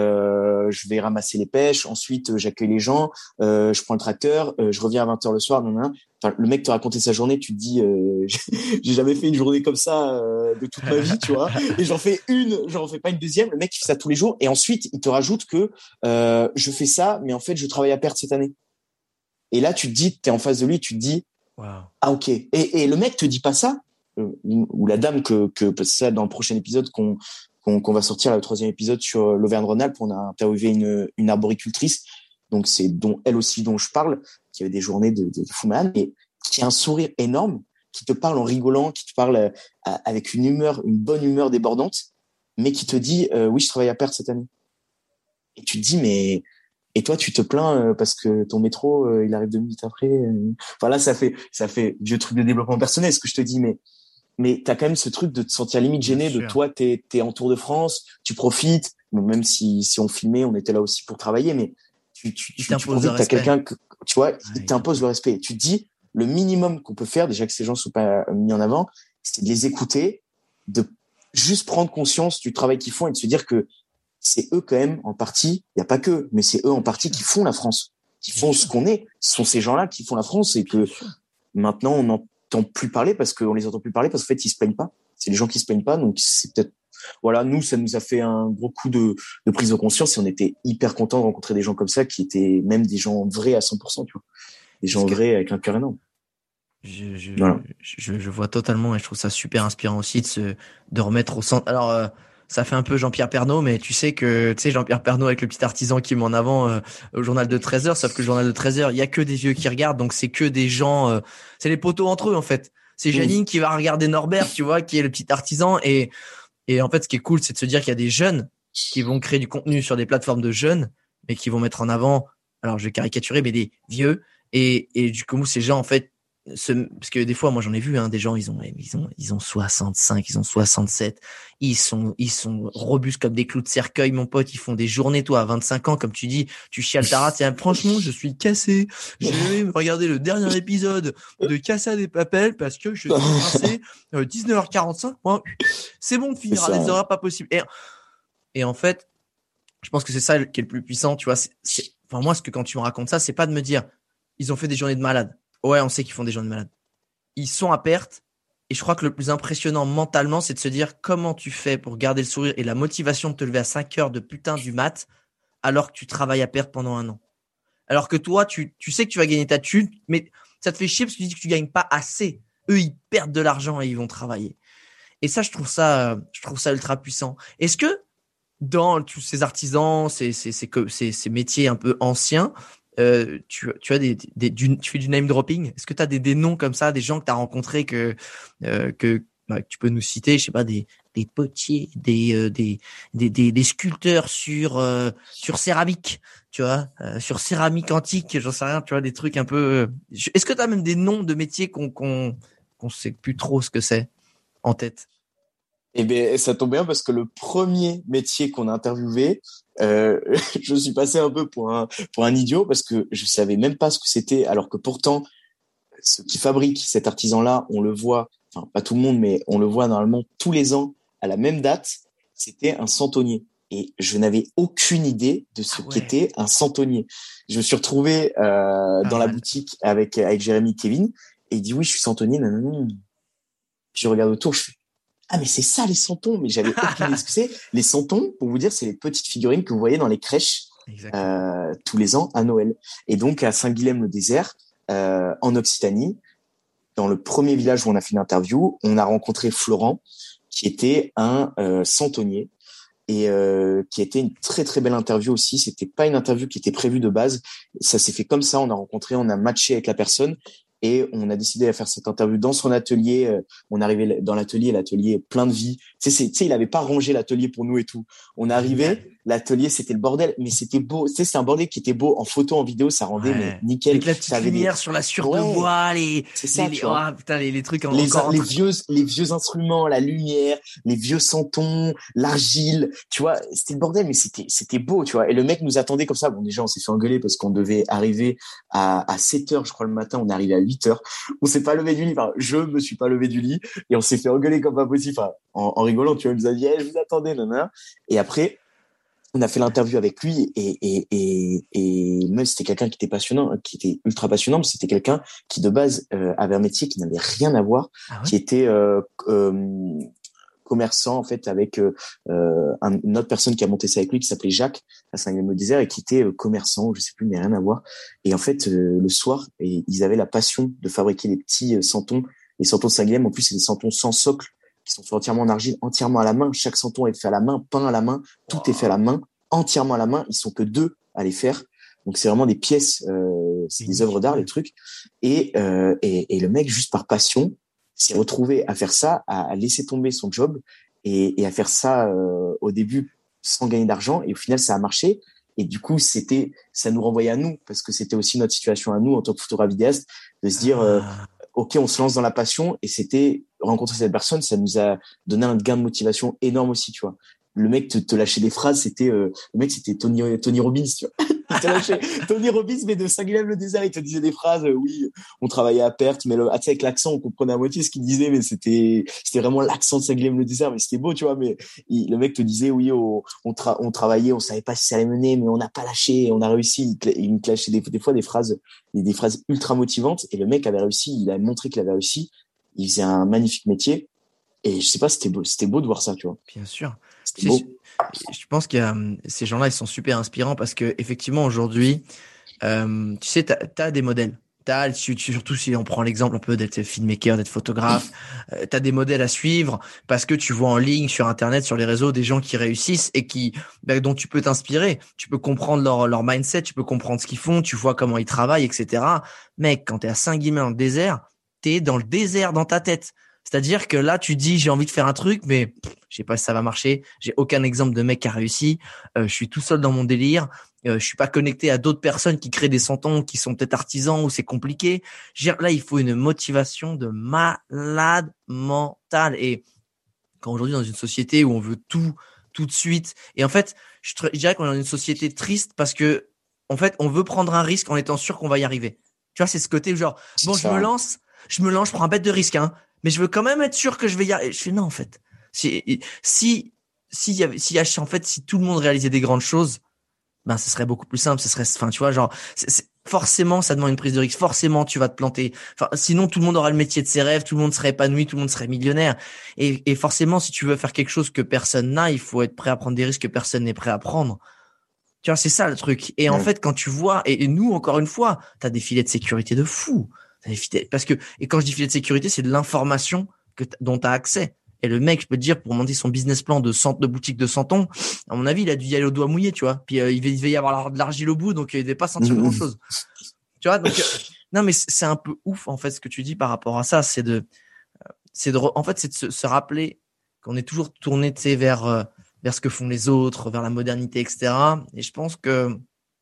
euh, je vais ramasser les pêches, ensuite j'accueille les gens, euh, je prends le tracteur, euh, je reviens à vingt heures le soir, non, non, non. Enfin, le mec te racontait sa journée, tu te dis, euh, j'ai jamais fait une journée comme ça euh, de toute ma vie, tu vois, et j'en fais une, j'en fais pas une deuxième, le mec il fait ça tous les jours, et ensuite il te rajoute que euh, je fais ça, mais en fait je travaille à perte cette année. Et là, tu te dis, t'es en face de lui, tu te dis, wow. Ah ok. Et, et le mec te dit pas ça, euh, ou la dame que que c'est ça dans le prochain épisode qu'on qu'on, qu'on va sortir, le troisième épisode sur l'Auvergne-Rhône-Alpes, on a interviewé une une arboricultrice, donc c'est dont elle aussi dont je parle, qui avait des journées de, de fou malade, et qui a un sourire énorme, qui te parle en rigolant, qui te parle euh, avec une humeur, une bonne humeur débordante, mais qui te dit euh, oui, je travaille à perte cette année. Et tu te dis mais et toi tu te plains euh, parce que ton métro euh, il arrive deux minutes après. Euh... Enfin là ça fait ça fait vieux truc de développement personnel ce que je te dis, mais mais t'as quand même ce truc de te sentir limite gêné de toi t'es t'es en Tour de France, tu profites, même si si on filmait, on était là aussi pour travailler, mais tu tu tu, tu profites, t'as quelqu'un que tu vois, ouais, il t'impose le respect. Et tu te dis le minimum qu'on peut faire, déjà que ces gens sont pas mis en avant, c'est de les écouter, de juste prendre conscience du travail qu'ils font et de se dire que c'est eux quand même en partie, il y a pas que, mais c'est eux en partie qui font la France, qui font ce qu'on est. Ce sont ces gens-là qui font la France et que maintenant on n'entend plus parler parce qu'on les entend plus parler parce qu'en fait ils se plaignent pas. C'est les gens qui se plaignent pas, donc c'est peut-être voilà, nous ça nous a fait un gros coup de, de prise de conscience et on était hyper contents de rencontrer des gens comme ça qui étaient même des gens vrais à cent pour cent, tu vois, des gens vrais avec un cœur énorme. Je, je, voilà. je, je vois totalement et je trouve ça super inspirant aussi de se de remettre au centre. Alors euh, ça fait un peu Jean-Pierre Pernaut, mais tu sais que tu sais Jean-Pierre Pernaut avec le petit artisan qui met en avant euh, au journal de treize heures, sauf que le journal de treize heures, il y a que des vieux qui regardent, donc c'est que des gens, euh, c'est les poteaux entre eux en fait. C'est Janine mmh. qui va regarder Norbert, tu vois, qui est le petit artisan et et en fait ce qui est cool, c'est de se dire qu'il y a des jeunes qui vont créer du contenu sur des plateformes de jeunes, mais qui vont mettre en avant, alors je vais caricaturer, mais des vieux et et du coup ces gens en fait Ce, parce que des fois, moi, j'en ai vu, hein, des gens, ils ont, ils ont, ils ont soixante-cinq, ils ont soixante-sept, ils sont, ils sont robustes comme des clous de cercueil, mon pote, ils font des journées, toi, à vingt-cinq ans, comme tu dis, tu chiales ta race, et franchement, je suis cassé. J'ai même regardé le dernier épisode de Casa des Papel parce que je suis rincé, euh, dix-neuf heures quarante-cinq, moi, c'est bon de finir à des heures pas possible. Et, et en fait, je pense que c'est ça qui est le plus puissant, tu vois, c'est, c'est, enfin, moi, ce que quand tu me racontes ça, c'est pas de me dire, ils ont fait des journées de malades. Ouais, on sait qu'ils font des journées de malades. Ils sont à perte. Et je crois que le plus impressionnant mentalement, c'est de se dire comment tu fais pour garder le sourire et la motivation de te lever à cinq heures de putain du mat alors que tu travailles à perte pendant un an. Alors que toi, tu, tu sais que tu vas gagner ta thune, mais ça te fait chier parce que tu dis que tu gagnes pas assez. Eux, ils perdent de l'argent et ils vont travailler. Et ça, je trouve ça, je trouve ça ultra puissant. Est-ce que dans tous ces artisans, ces, ces, ces, ces, ces métiers un peu anciens, Euh, tu, tu as des, des du, tu fais du name dropping. Est-ce que tu as des, des noms comme ça, des gens que tu as rencontrés que euh, que, bah, que tu peux nous citer, je sais pas, des des potiers, des euh, des, des des des sculpteurs sur euh, sur céramique, tu vois, euh, sur céramique antique, j'en sais rien, tu vois, des trucs un peu. Euh, est-ce que tu as même des noms de métiers qu'on qu'on qu'on sait plus trop ce que c'est en tête? Eh bien, ça tombe bien parce que le premier métier qu'on a interviewé, euh, je suis passé un peu pour un pour un idiot parce que je savais même pas ce que c'était, alors que pourtant, ceux qui fabriquent cet artisan-là, on le voit, enfin pas tout le monde, mais on le voit normalement tous les ans à la même date. C'était un centonnier et je n'avais aucune idée de ce ah ouais. qu'était un centonnier. Je me suis retrouvé euh, ah dans mal. la boutique avec avec Jérémy, Kevin, et il dit oui, je suis centonnier. Non, non, non. Puis je regarde autour, je fais ah mais c'est ça les santons, mais j'avais aucune idée ce que c'est. Les santons, pour vous dire, c'est les petites figurines que vous voyez dans les crèches euh, tous les ans à Noël. Et donc à Saint-Guilhem-le-Désert, euh, en Occitanie, dans le premier village où on a fait une interview, on a rencontré Florent, qui était un euh, santonnier et euh, qui était une très très belle interview aussi. C'était pas une interview qui était prévue de base, ça s'est fait comme ça. On a rencontré, on a matché avec la personne. Et on a décidé de faire cette interview dans son atelier. Euh, on arrivait dans l'atelier, l'atelier plein de vie. Tu sais, tu sais, il avait pas rangé l'atelier pour nous et tout. On arrivait, l'atelier c'était le bordel, mais c'était beau. Tu sais, c'est un bordel qui était beau en photo, en vidéo, ça rendait ouais. mais nickel. Avec la petite lumière des... sur la sueur ouais. de bois, les, c'est ça, les, les... Oh, putain, les, les trucs en, les, encore les vieux, les vieux instruments, la lumière, les vieux santons, l'argile. Tu vois, c'était le bordel, mais c'était, c'était beau, tu vois. Et le mec nous attendait comme ça. Bon, déjà, on s'est fait engueuler parce qu'on devait arriver à, à sept heures, je crois, le matin. On est arrivé à huit heures. On s'est pas levé du lit. Enfin, je me suis pas levé du lit et on s'est fait engueuler comme pas possible. Enfin, en, en rigolant, tu vois, il nous a dit, hey, je vous attendais, nanana. Et après, on a fait l'interview avec lui et, et, et, et même c'était quelqu'un qui était passionnant, qui était ultra passionnant, mais c'était quelqu'un qui de base euh, avait un métier qui n'avait rien à voir, ah ouais qui était euh, euh, commerçant en fait avec euh, un, une autre personne qui a monté ça avec lui qui s'appelait Jacques à Saint-Guilhem-le-Désert et qui était euh, commerçant, je sais plus, mais rien à voir. Et en fait, euh, le soir, et, ils avaient la passion de fabriquer des petits euh, santons. Les santons de Saint-Guilhem, en plus, c'est des santons sans socle qui sont faits entièrement en argile, entièrement à la main. Chaque santon est fait à la main, peint à la main, tout wow. est fait à la main, entièrement à la main. Ils sont que deux à les faire. Donc c'est vraiment des pièces, euh, c'est des œuvres d'art, les trucs. Et, euh, et, et le mec, juste par passion, s'est retrouvé à faire ça, à, à laisser tomber son job et, et à faire ça euh, au début sans gagner d'argent. Et au final, ça a marché. Et du coup, c'était, ça nous renvoyait à nous parce que c'était aussi notre situation à nous en tant que photographe vidéaste de se dire, euh, ok, on se lance dans la passion. Et c'était rencontrer cette personne, ça nous a donné un gain de motivation énorme aussi, tu vois. Le mec te, te lâchait des phrases, c'était euh, le mec c'était Tony Tony Robbins, tu vois. Il te lâchait Tony Robbins mais de Saint-Guilhem-le-Désert, il te disait des phrases, euh, oui, on travaillait à perte, mais le, ah, tu sais, avec l'accent on comprenait à moitié ce qu'il disait, mais c'était c'était vraiment l'accent de Saint-Guilhem-le-Désert, mais c'était beau, tu vois. Mais il, le mec te disait oui, on on, tra- on travaillait, on savait pas si ça allait mener, mais on n'a pas lâché, on a réussi. Il, il me lâchait des, des fois des phrases des, des phrases ultra motivantes, et le mec avait réussi, il a montré qu'il avait réussi, il faisait un magnifique métier. Et je sais pas, c'était beau, c'était beau de voir ça, tu vois. Bien sûr. C'était beau. Je pense que euh, ces gens-là, ils sont super inspirants parce que effectivement aujourd'hui, euh, tu sais, t'as, t'as des modèles. T'as, surtout si on prend l'exemple un peu d'être filmmaker, d'être photographe, euh, t'as des modèles à suivre parce que tu vois en ligne, sur Internet, sur les réseaux, des gens qui réussissent et qui, ben, dont tu peux t'inspirer. Tu peux comprendre leur leur mindset, tu peux comprendre ce qu'ils font, tu vois comment ils travaillent, et cetera. Mec, quand t'es à Saint-Guilhem dans le désert, t'es dans le désert dans ta tête. C'est-à-dire que là, tu dis, j'ai envie de faire un truc, mais pff, je sais pas si ça va marcher. J'ai aucun exemple de mec qui a réussi. Euh, je suis tout seul dans mon délire. Euh, je suis pas connecté à d'autres personnes qui créent des santons, qui sont peut-être artisans ou c'est compliqué. Je veux dire, là, il faut une motivation de malade mental. Et quand aujourd'hui, dans une société où on veut tout, tout de suite. Et en fait, je, te, je dirais qu'on est dans une société triste parce que, en fait, on veut prendre un risque en étant sûr qu'on va y arriver. Tu vois, c'est ce côté genre, bon, je me lance, je me lance, je prends un bête de risque, hein. Mais je veux quand même être sûr que je vais y arriver. Je fais non, en fait. Si, si, si, y avait, si, en fait, si tout le monde réalisait des grandes choses, ben, ce serait beaucoup plus simple. Ce serait, enfin, tu vois, genre, c'est, c'est, forcément, ça demande une prise de risque. Forcément, tu vas te planter. Enfin, sinon, tout le monde aura le métier de ses rêves, tout le monde serait épanoui, tout le monde serait millionnaire. Et, et forcément, si tu veux faire quelque chose que personne n'a, il faut être prêt à prendre des risques que personne n'est prêt à prendre. Tu vois, c'est ça le truc. Et en ouais. fait, quand tu vois, et, et nous, encore une fois, t'as des filets de sécurité de fou. Parce que, et quand je dis filet de sécurité, c'est de l'information que dont tu as accès. Et le mec, je peux te dire, pour monter son business plan de centre de boutique de Santon, à mon avis, il a dû y aller au doigt mouillé, tu vois. Puis euh, il, va, il va y avoir de l'argile au bout, donc il ne devait pas sentir mmh. grand chose. Tu vois, donc, euh, non, mais c'est un peu ouf, en fait, ce que tu dis par rapport à ça. C'est de, euh, c'est de, en fait, c'est de se, se rappeler qu'on est toujours tourné, tu sais, vers, euh, vers ce que font les autres, vers la modernité, et cetera. Et je pense que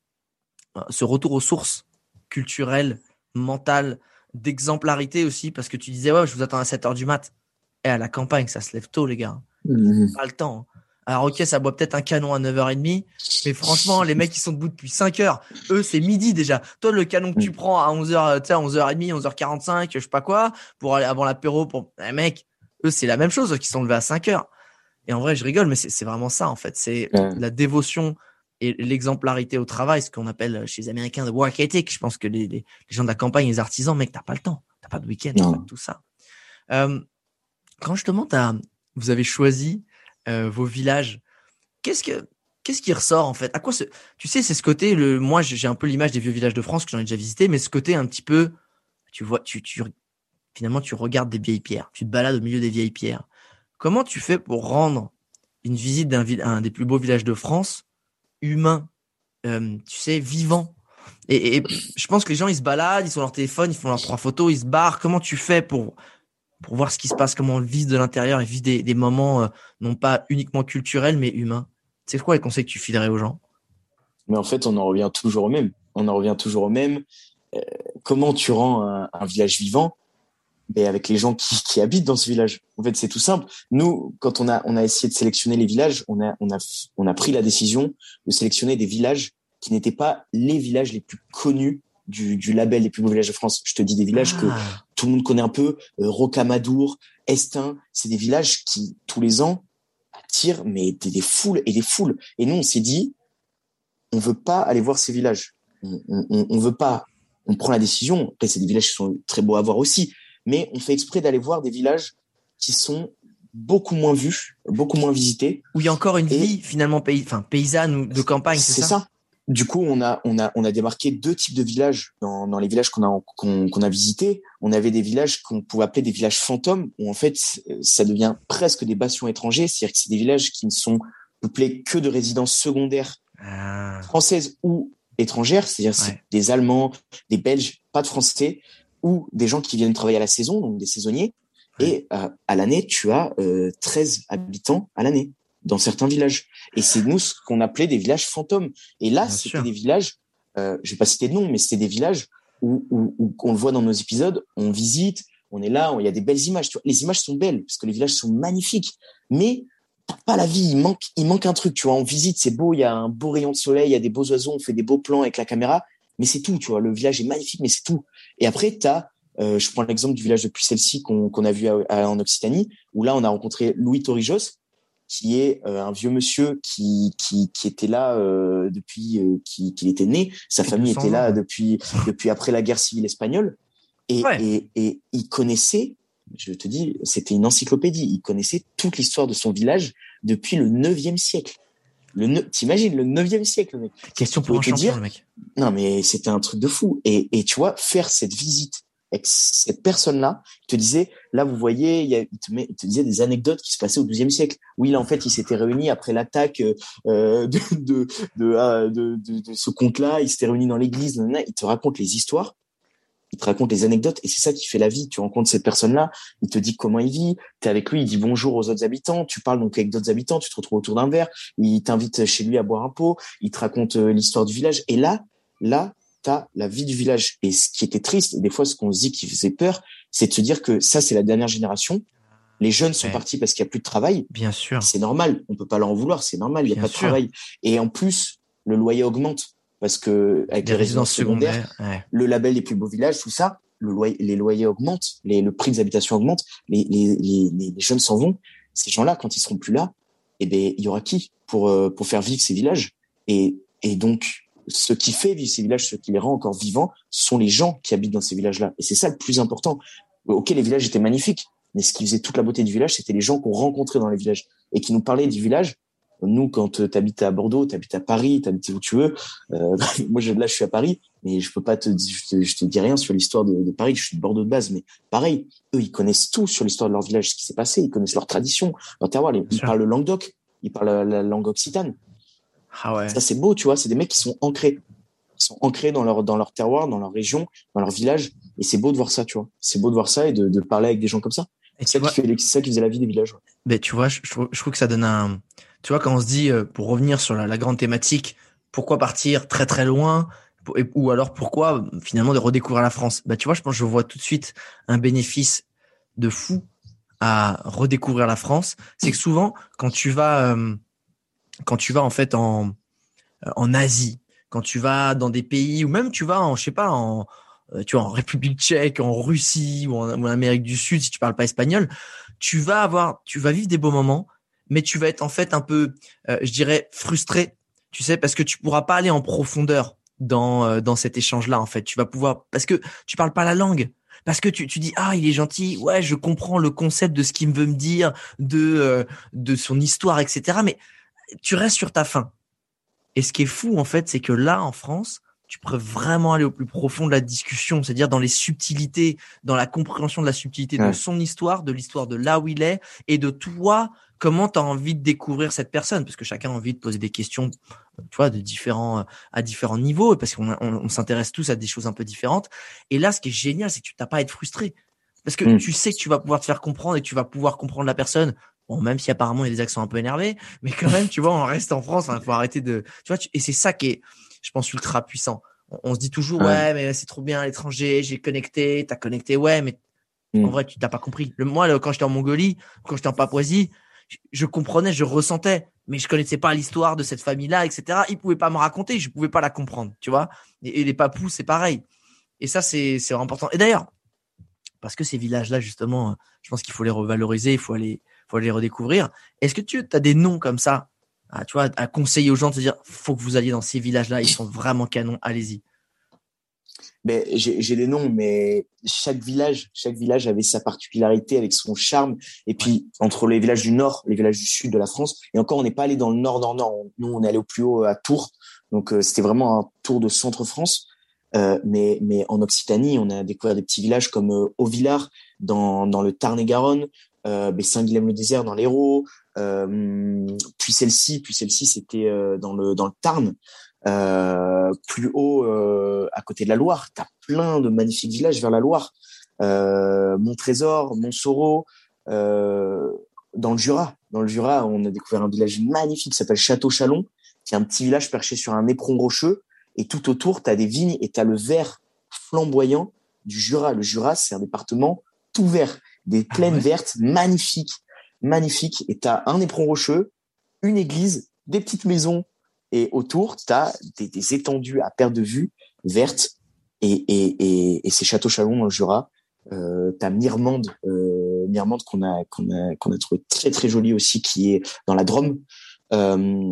euh, ce retour aux sources culturelles, mentales, d'exemplarité aussi, parce que tu disais, ouais, je vous attends à sept heures du mat. Et à la campagne, ça se lève tôt, les gars. Mmh. Pas le temps. Alors, ok, ça boit peut-être un canon à neuf heures trente, mais franchement, les mecs, qui sont debout depuis cinq heures, eux, c'est midi déjà. Toi, le canon que tu prends à onze heures, tu sais, à onze heures trente, onze heures quarante-cinq, je sais pas quoi, pour aller avant l'apéro, pour, les mecs, eux, c'est la même chose, eux, qui sont levés à cinq heures. Et en vrai, je rigole, mais c'est, c'est vraiment ça, en fait. C'est ouais. la dévotion et l'exemplarité au travail, ce qu'on appelle chez les Américains de work ethic. Je pense que les, les, les gens de la campagne, les artisans, mec, t'as pas le temps. T'as pas de week-end, t'as pas de tout ça. Euh, quand justement t'as, vous avez choisi euh, vos villages, qu'est-ce que, qu'est-ce qui ressort en fait? À quoi ce, tu sais, c'est ce côté, le, moi j'ai un peu l'image des vieux villages de France que j'en ai déjà visité, mais ce côté un petit peu, tu vois, tu, tu, finalement tu regardes des vieilles pierres, tu te balades au milieu des vieilles pierres. Comment tu fais pour rendre une visite d'un un des plus beaux villages de France humain, euh, tu sais, vivant? Et, et je pense que les gens, ils se baladent, ils sont sur leur téléphone, ils font leurs trois photos, ils se barrent. Comment tu fais pour, pour voir ce qui se passe, comment on le vit de l'intérieur et vivre des, des moments, euh, non pas uniquement culturels, mais humains? C'est quoi les conseils que tu filerais aux gens? Mais en fait, on en revient toujours au même. On en revient toujours au même. Euh, comment tu rends un, un village vivant? Ben, avec les gens qui, qui habitent dans ce village. En fait, c'est tout simple. Nous, quand on a, on a essayé de sélectionner les villages, on a, on a, on a pris la décision de sélectionner des villages qui n'étaient pas les villages les plus connus du, du label les plus beaux villages de France. Je te dis des villages ah. que tout le monde connaît un peu, euh, Rocamadour, Estin. C'est des villages qui, tous les ans, attirent, mais des, des foules et des foules. Et nous, on s'est dit, on veut pas aller voir ces villages. On, on, on veut pas. On prend la décision. Après, c'est des villages qui sont très beaux à voir aussi. Mais on fait exprès d'aller voir des villages qui sont beaucoup moins vus, beaucoup moins visités. Où il y a encore une et vie finalement pays, enfin, paysanne ou de campagne, c'est, c'est ça, ça. Du coup, on a, on a, on a démarqué deux types de villages dans, dans les villages qu'on a, qu'on, qu'on a visités. On avait des villages qu'on pouvait appeler des villages fantômes, où en fait, ça devient presque des bastions étrangers. C'est-à-dire que c'est des villages qui ne sont peuplés que de résidences secondaires ah. françaises ou étrangères. C'est-à-dire ouais. c'est des Allemands, des Belges, pas de Français, ou des gens qui viennent travailler à la saison, donc des saisonniers. Ouais. Et euh, à l'année, tu as euh, treize habitants à l'année dans certains villages. Et c'est nous ce qu'on appelait des villages fantômes. Et là, Bien c'était sûr. des villages, euh, je vais pas citer de nom, mais c'était des villages où, où, où on le voit dans nos épisodes, on visite, on est là, il y a des belles images. Tu vois. Les images sont belles parce que les villages sont magnifiques, mais t'as pas la vie. Il manque, il manque un truc. Tu vois, on visite, c'est beau, il y a un beau rayon de soleil, il y a des beaux oiseaux, on fait des beaux plans avec la caméra, mais c'est tout. Tu vois, le village est magnifique, mais c'est tout. Et après, t'as Euh, je prends l'exemple du village de Puy-Celle-ci qu'on, qu'on a vu à, à, en Occitanie, où là, on a rencontré Louis Torrijos, qui est euh, un vieux monsieur qui qui qui était là euh, depuis euh, qui qu'il était né. Sa famille était là depuis depuis après la guerre civile espagnole, et ouais. et et il connaissait, je te dis, c'était une encyclopédie. Il connaissait toute l'histoire de son village depuis le neuvième siècle. Le ne... T'imagines le neuvième siècle, mec. Question pour un champion, le mec. Non, mais c'était un truc de fou. Et et tu vois, faire cette visite avec cette personne-là, il te disait, là, vous voyez, il, y a, il, te met, il te disait des anecdotes qui se passaient au douzième siècle. Oui, là, en fait, ils s'étaient réunis après l'attaque euh, de, de, de, de, de, de ce comte-là. Ils s'étaient réunis dans l'église. Il te raconte les histoires, il te raconte les anecdotes, et c'est ça qui fait la vie. Tu rencontres cette personne-là, il te dit comment il vit. T'es avec lui, il dit bonjour aux autres habitants. Tu parles donc avec d'autres habitants, tu te retrouves autour d'un verre. Il t'invite chez lui à boire un pot. Il te raconte l'histoire du village. Et là, là, t'as la vie du village. Et ce qui était triste, et des fois ce qu'on se dit qui faisait peur, c'est de se dire que ça, c'est la dernière génération. Les jeunes sont ouais. partis parce qu'il n'y a plus de travail. Bien sûr. C'est normal. On peut pas leur en vouloir. C'est normal. Il n'y a Bien pas de sûr. travail. Et en plus, le loyer augmente parce que avec les, les résidences secondaires, secondaires ouais. le label Les Plus Beaux Villages, tout ça, le loyer, les loyers augmentent, les, le prix des habitations augmente, les, les, les, les jeunes s'en vont. Ces gens-là, quand ils seront plus là, eh ben, il y aura qui pour, euh, pour faire vivre ces villages? Et, et donc, ce qui fait vivre ces villages, ce qui les rend encore vivants, ce sont les gens qui habitent dans ces villages-là. Et c'est ça le plus important. Ok, les villages étaient magnifiques, mais ce qui faisait toute la beauté du village, c'était les gens qu'on rencontrait dans les villages et qui nous parlaient du village. Nous, quand euh, t'habites à Bordeaux, t'habites à Paris, t'habites où tu veux. Euh, moi, je, là, je suis à Paris, mais je peux pas te, je te, je te dis rien sur l'histoire de, de Paris. Je suis de Bordeaux de base, mais pareil, eux, ils connaissent tout sur l'histoire de leur village, ce qui s'est passé. Ils connaissent leurs traditions, leur terroir. Ils, ils parlent le Languedoc, ils parlent la, la langue occitane. Ah ouais. Ça, c'est beau, tu vois. C'est des mecs qui sont ancrés. Ils sont ancrés dans leur, dans leur terroir, dans leur région, dans leur village. Et c'est beau de voir ça, tu vois. C'est beau de voir ça et de, de parler avec des gens comme ça. Et c'est ça, qui fait, c'est ça qui faisait la vie des villages. Ouais. Mais tu vois, je, je, trouve, je trouve que ça donne un, tu vois, quand on se dit, pour revenir sur la, la grande thématique, pourquoi partir très très loin, pour, ou alors pourquoi finalement de redécouvrir la France? Bah, tu vois, je pense que je vois tout de suite un bénéfice de fou à redécouvrir la France. C'est que souvent, quand tu vas, euh, quand tu vas en fait en, en Asie, quand tu vas dans des pays, ou même tu vas en, je sais pas, en, tu vois, en République tchèque, en Russie, ou en, ou en Amérique du Sud, si tu parles pas espagnol, tu vas avoir, tu vas vivre des beaux moments, mais tu vas être en fait un peu, euh, je dirais, frustré, tu sais, parce que tu pourras pas aller en profondeur dans euh, dans cet échange-là, en fait. Tu vas pouvoir, parce que tu parles pas la langue, parce que tu tu dis ah il est gentil, ouais je comprends le concept de ce qu'il veut me dire, de euh, de son histoire, et cetera. Mais tu restes sur ta faim. Et ce qui est fou en fait, c'est que là en France, tu pourrais vraiment aller au plus profond de la discussion, c'est-à-dire dans les subtilités, dans la compréhension de la subtilité ouais. de son histoire, de l'histoire de là où il est, et de toi, comment tu as envie de découvrir cette personne, parce que chacun a envie de poser des questions, tu vois, de différents, à différents niveaux, parce qu'on on, on s'intéresse tous à des choses un peu différentes. Et là, ce qui est génial, c'est que tu n'as pas à être frustré, parce que mmh. tu sais que tu vas pouvoir te faire comprendre et que tu vas pouvoir comprendre la personne. Bon, même si apparemment il y a des accents un peu énervés, mais quand même, tu vois, on reste en France, il hein, faut arrêter de, tu vois, tu, et c'est ça qui est, je pense, ultra puissant. On, on se dit toujours, ouais, ouais mais c'est trop bien à l'étranger, j'ai connecté, t'as connecté, ouais, mais mmh. en vrai, tu t'as pas compris. Le, moi, là, quand j'étais en Mongolie, quand j'étais en Papouasie, je, je comprenais, je ressentais, mais je connaissais pas l'histoire de cette famille-là, et cetera. Ils pouvaient pas me raconter, je pouvais pas la comprendre, tu vois. Et, et les papous, c'est pareil. Et ça, c'est, c'est important. Et d'ailleurs, parce que ces villages-là, justement, je pense qu'il faut les revaloriser, il faut aller, faut aller les redécouvrir. Est-ce que tu as des noms comme ça, à, tu vois, à conseiller aux gens de se dire, faut que vous alliez dans ces villages-là, ils sont vraiment canons, allez-y. Ben, j'ai, j'ai des noms, mais chaque village, chaque village avait sa particularité avec son charme. Et puis, ouais. entre les villages du nord, les villages du sud de la France, et encore, on n'est pas allé dans le nord, nord, nord. Nous, on est allé au plus haut à Tours. Donc, euh, c'était vraiment un tour de centre-France. Euh, mais, mais en Occitanie, on a découvert des petits villages comme euh, Auvillard, dans, dans le Tarn-et-Garonne, euh, Saint-Guilhem-le-Désert dans l'Hérault, euh, puis celle-ci, puis celle-ci, c'était euh, dans le dans le Tarn. Euh, plus haut, euh, à côté de la Loire, t'as plein de magnifiques villages vers la Loire. euh, Montrésor, Montsoro, euh, dans le Jura. Dans le Jura, on a découvert un village magnifique qui s'appelle Château-Chalon, qui est un petit village perché sur un éperon rocheux. Et tout autour, tu as des vignes et tu as le vert flamboyant du Jura. Le Jura, c'est un département tout vert, des plaines ah ouais. vertes magnifiques, magnifiques. Et tu as un éperon rocheux, une église, des petites maisons. Et autour, tu as des, des étendues à perte de vue vertes. Et, et, et, et c'est Château-Chalon dans le Jura. Euh, t'as Mirmande, euh, Mirmande qu'on a qu'on a qu'on a trouvé très très jolie aussi, qui est dans la Drôme. Euh,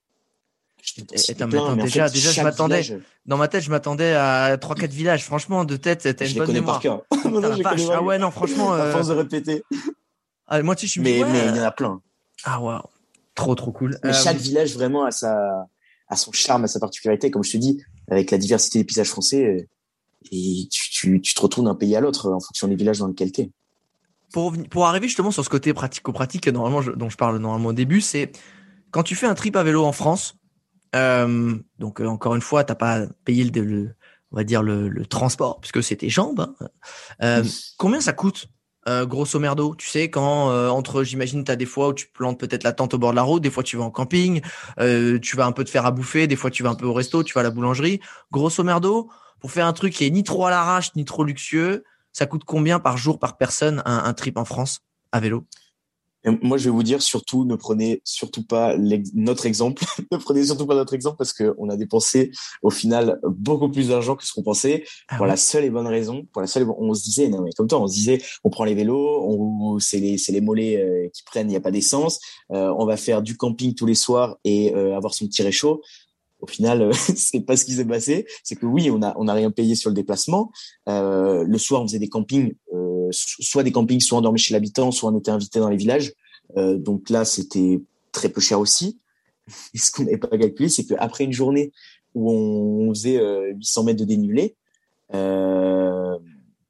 et, plein, attends, déjà, fait, déjà, je m'attendais. Village... Dans ma tête, je m'attendais à trois quatre villages. Franchement, de tête, t'as une je bonne les mémoire. Par cœur. non, non, ah ouais, non, franchement. À euh... force de répéter. Ah, moi, tu sais, je me mais dis, ouais, mais il y en a plein. Ah waouh, trop trop cool. Mais euh... chaque village vraiment a sa a son charme, a sa particularité. Comme je te dis, avec la diversité des paysages français. Et tu, tu, tu te retrouves d'un pays à l'autre en fonction des villages dans lesquels t'es. Pour, pour arriver justement sur ce côté pratico-pratique normalement, je, dont je parle normalement au début, c'est quand tu fais un trip à vélo en France, euh, donc euh, encore une fois, t'as pas payé le, le on va dire le, le transport, puisque c'est tes jambes. Hein. Euh, mmh. Combien ça coûte, euh, grosso merdo? Tu sais, quand euh, entre, j'imagine, t'as des fois où tu plantes peut-être la tente au bord de la route, des fois tu vas en camping, euh, tu vas un peu te faire à bouffer, des fois tu vas un peu au resto, tu vas à la boulangerie. Grosso merdo, pour faire un truc qui est ni trop à l'arrache, ni trop luxueux, ça coûte combien par jour, par personne, un, un trip en France à vélo? Et moi, je vais vous dire, surtout, ne prenez surtout pas notre exemple. ne prenez surtout pas notre exemple parce que on a dépensé, au final, beaucoup plus d'argent que ce qu'on pensait. Ah pour ouais. la seule et bonne raison, pour la seule, on se disait, non, mais comme toi, on se disait, on prend les vélos, on, c'est les, c'est les mollets euh, qui prennent, il n'y a pas d'essence, euh, on va faire du camping tous les soirs et euh, avoir son petit réchaud. Au final, euh, c'est pas ce qui s'est passé. C'est que oui, on a on a rien payé sur le déplacement. Euh, le soir, on faisait des campings, euh, soit des campings, soit on dormait chez l'habitant, soit on était invité dans les villages. Euh, donc là, c'était très peu cher aussi. Et ce qu'on n'avait pas calculé, c'est qu'après une journée où on faisait euh, huit cents mètres de dénivelé, euh,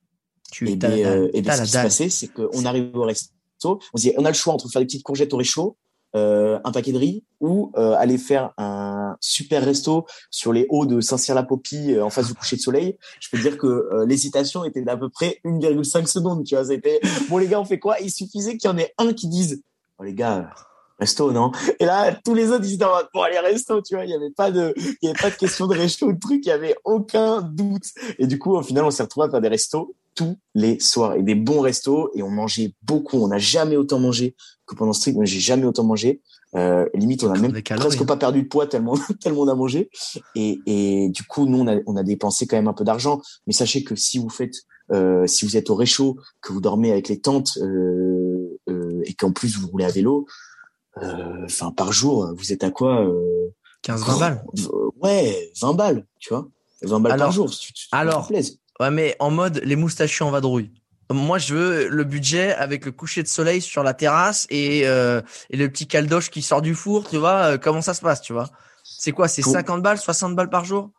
tu et bien, euh, et bien ce qui se passait, c'est qu'on arrive au resto, on se dit, on a le choix entre faire des petites courgettes au réchaud, Euh, un paquet de riz ou euh, aller faire un super resto sur les hauts de Saint-Cyr-la-Popie euh, en face du coucher de soleil. Je peux dire que euh, l'hésitation était d'à peu près une virgule cinq secondes, tu vois. C'était bon les gars, on fait quoi? Il suffisait qu'il y en ait un qui dise oh les gars, resto, non? Et là, tous les autres ils étaient en mode bon allez resto, tu vois. Il y avait pas de, il y avait pas de question de resto ou de truc, il y avait aucun doute. Et du coup, au final, on s'est retrouvé à faire des restos tous les soirs et des bons restos et on mangeait beaucoup. On n'a jamais autant mangé que pendant ce trip. Moi, j'ai jamais autant mangé. Euh, limite, on a même presque pas perdu de poids tellement tellement on a mangé. Et, et du coup, nous, on a, on a dépensé quand même un peu d'argent. Mais sachez que si vous faites, euh, si vous êtes au réchaud, que vous dormez avec les tentes euh, euh, et qu'en plus vous roulez à vélo, enfin euh, par jour, vous êtes à quoi euh, quinze vingt balles. Euh, ouais, vingt balles, tu vois, vingt balles alors, par jour. Tu, tu, alors, ouais, mais en mode les moustachios en vadrouille. Moi, je veux le budget avec le coucher de soleil sur la terrasse et, euh, et le petit caldoche qui sort du four, tu vois. Euh, comment ça se passe, tu vois? C'est quoi? C'est cinquante balles, soixante balles par jour?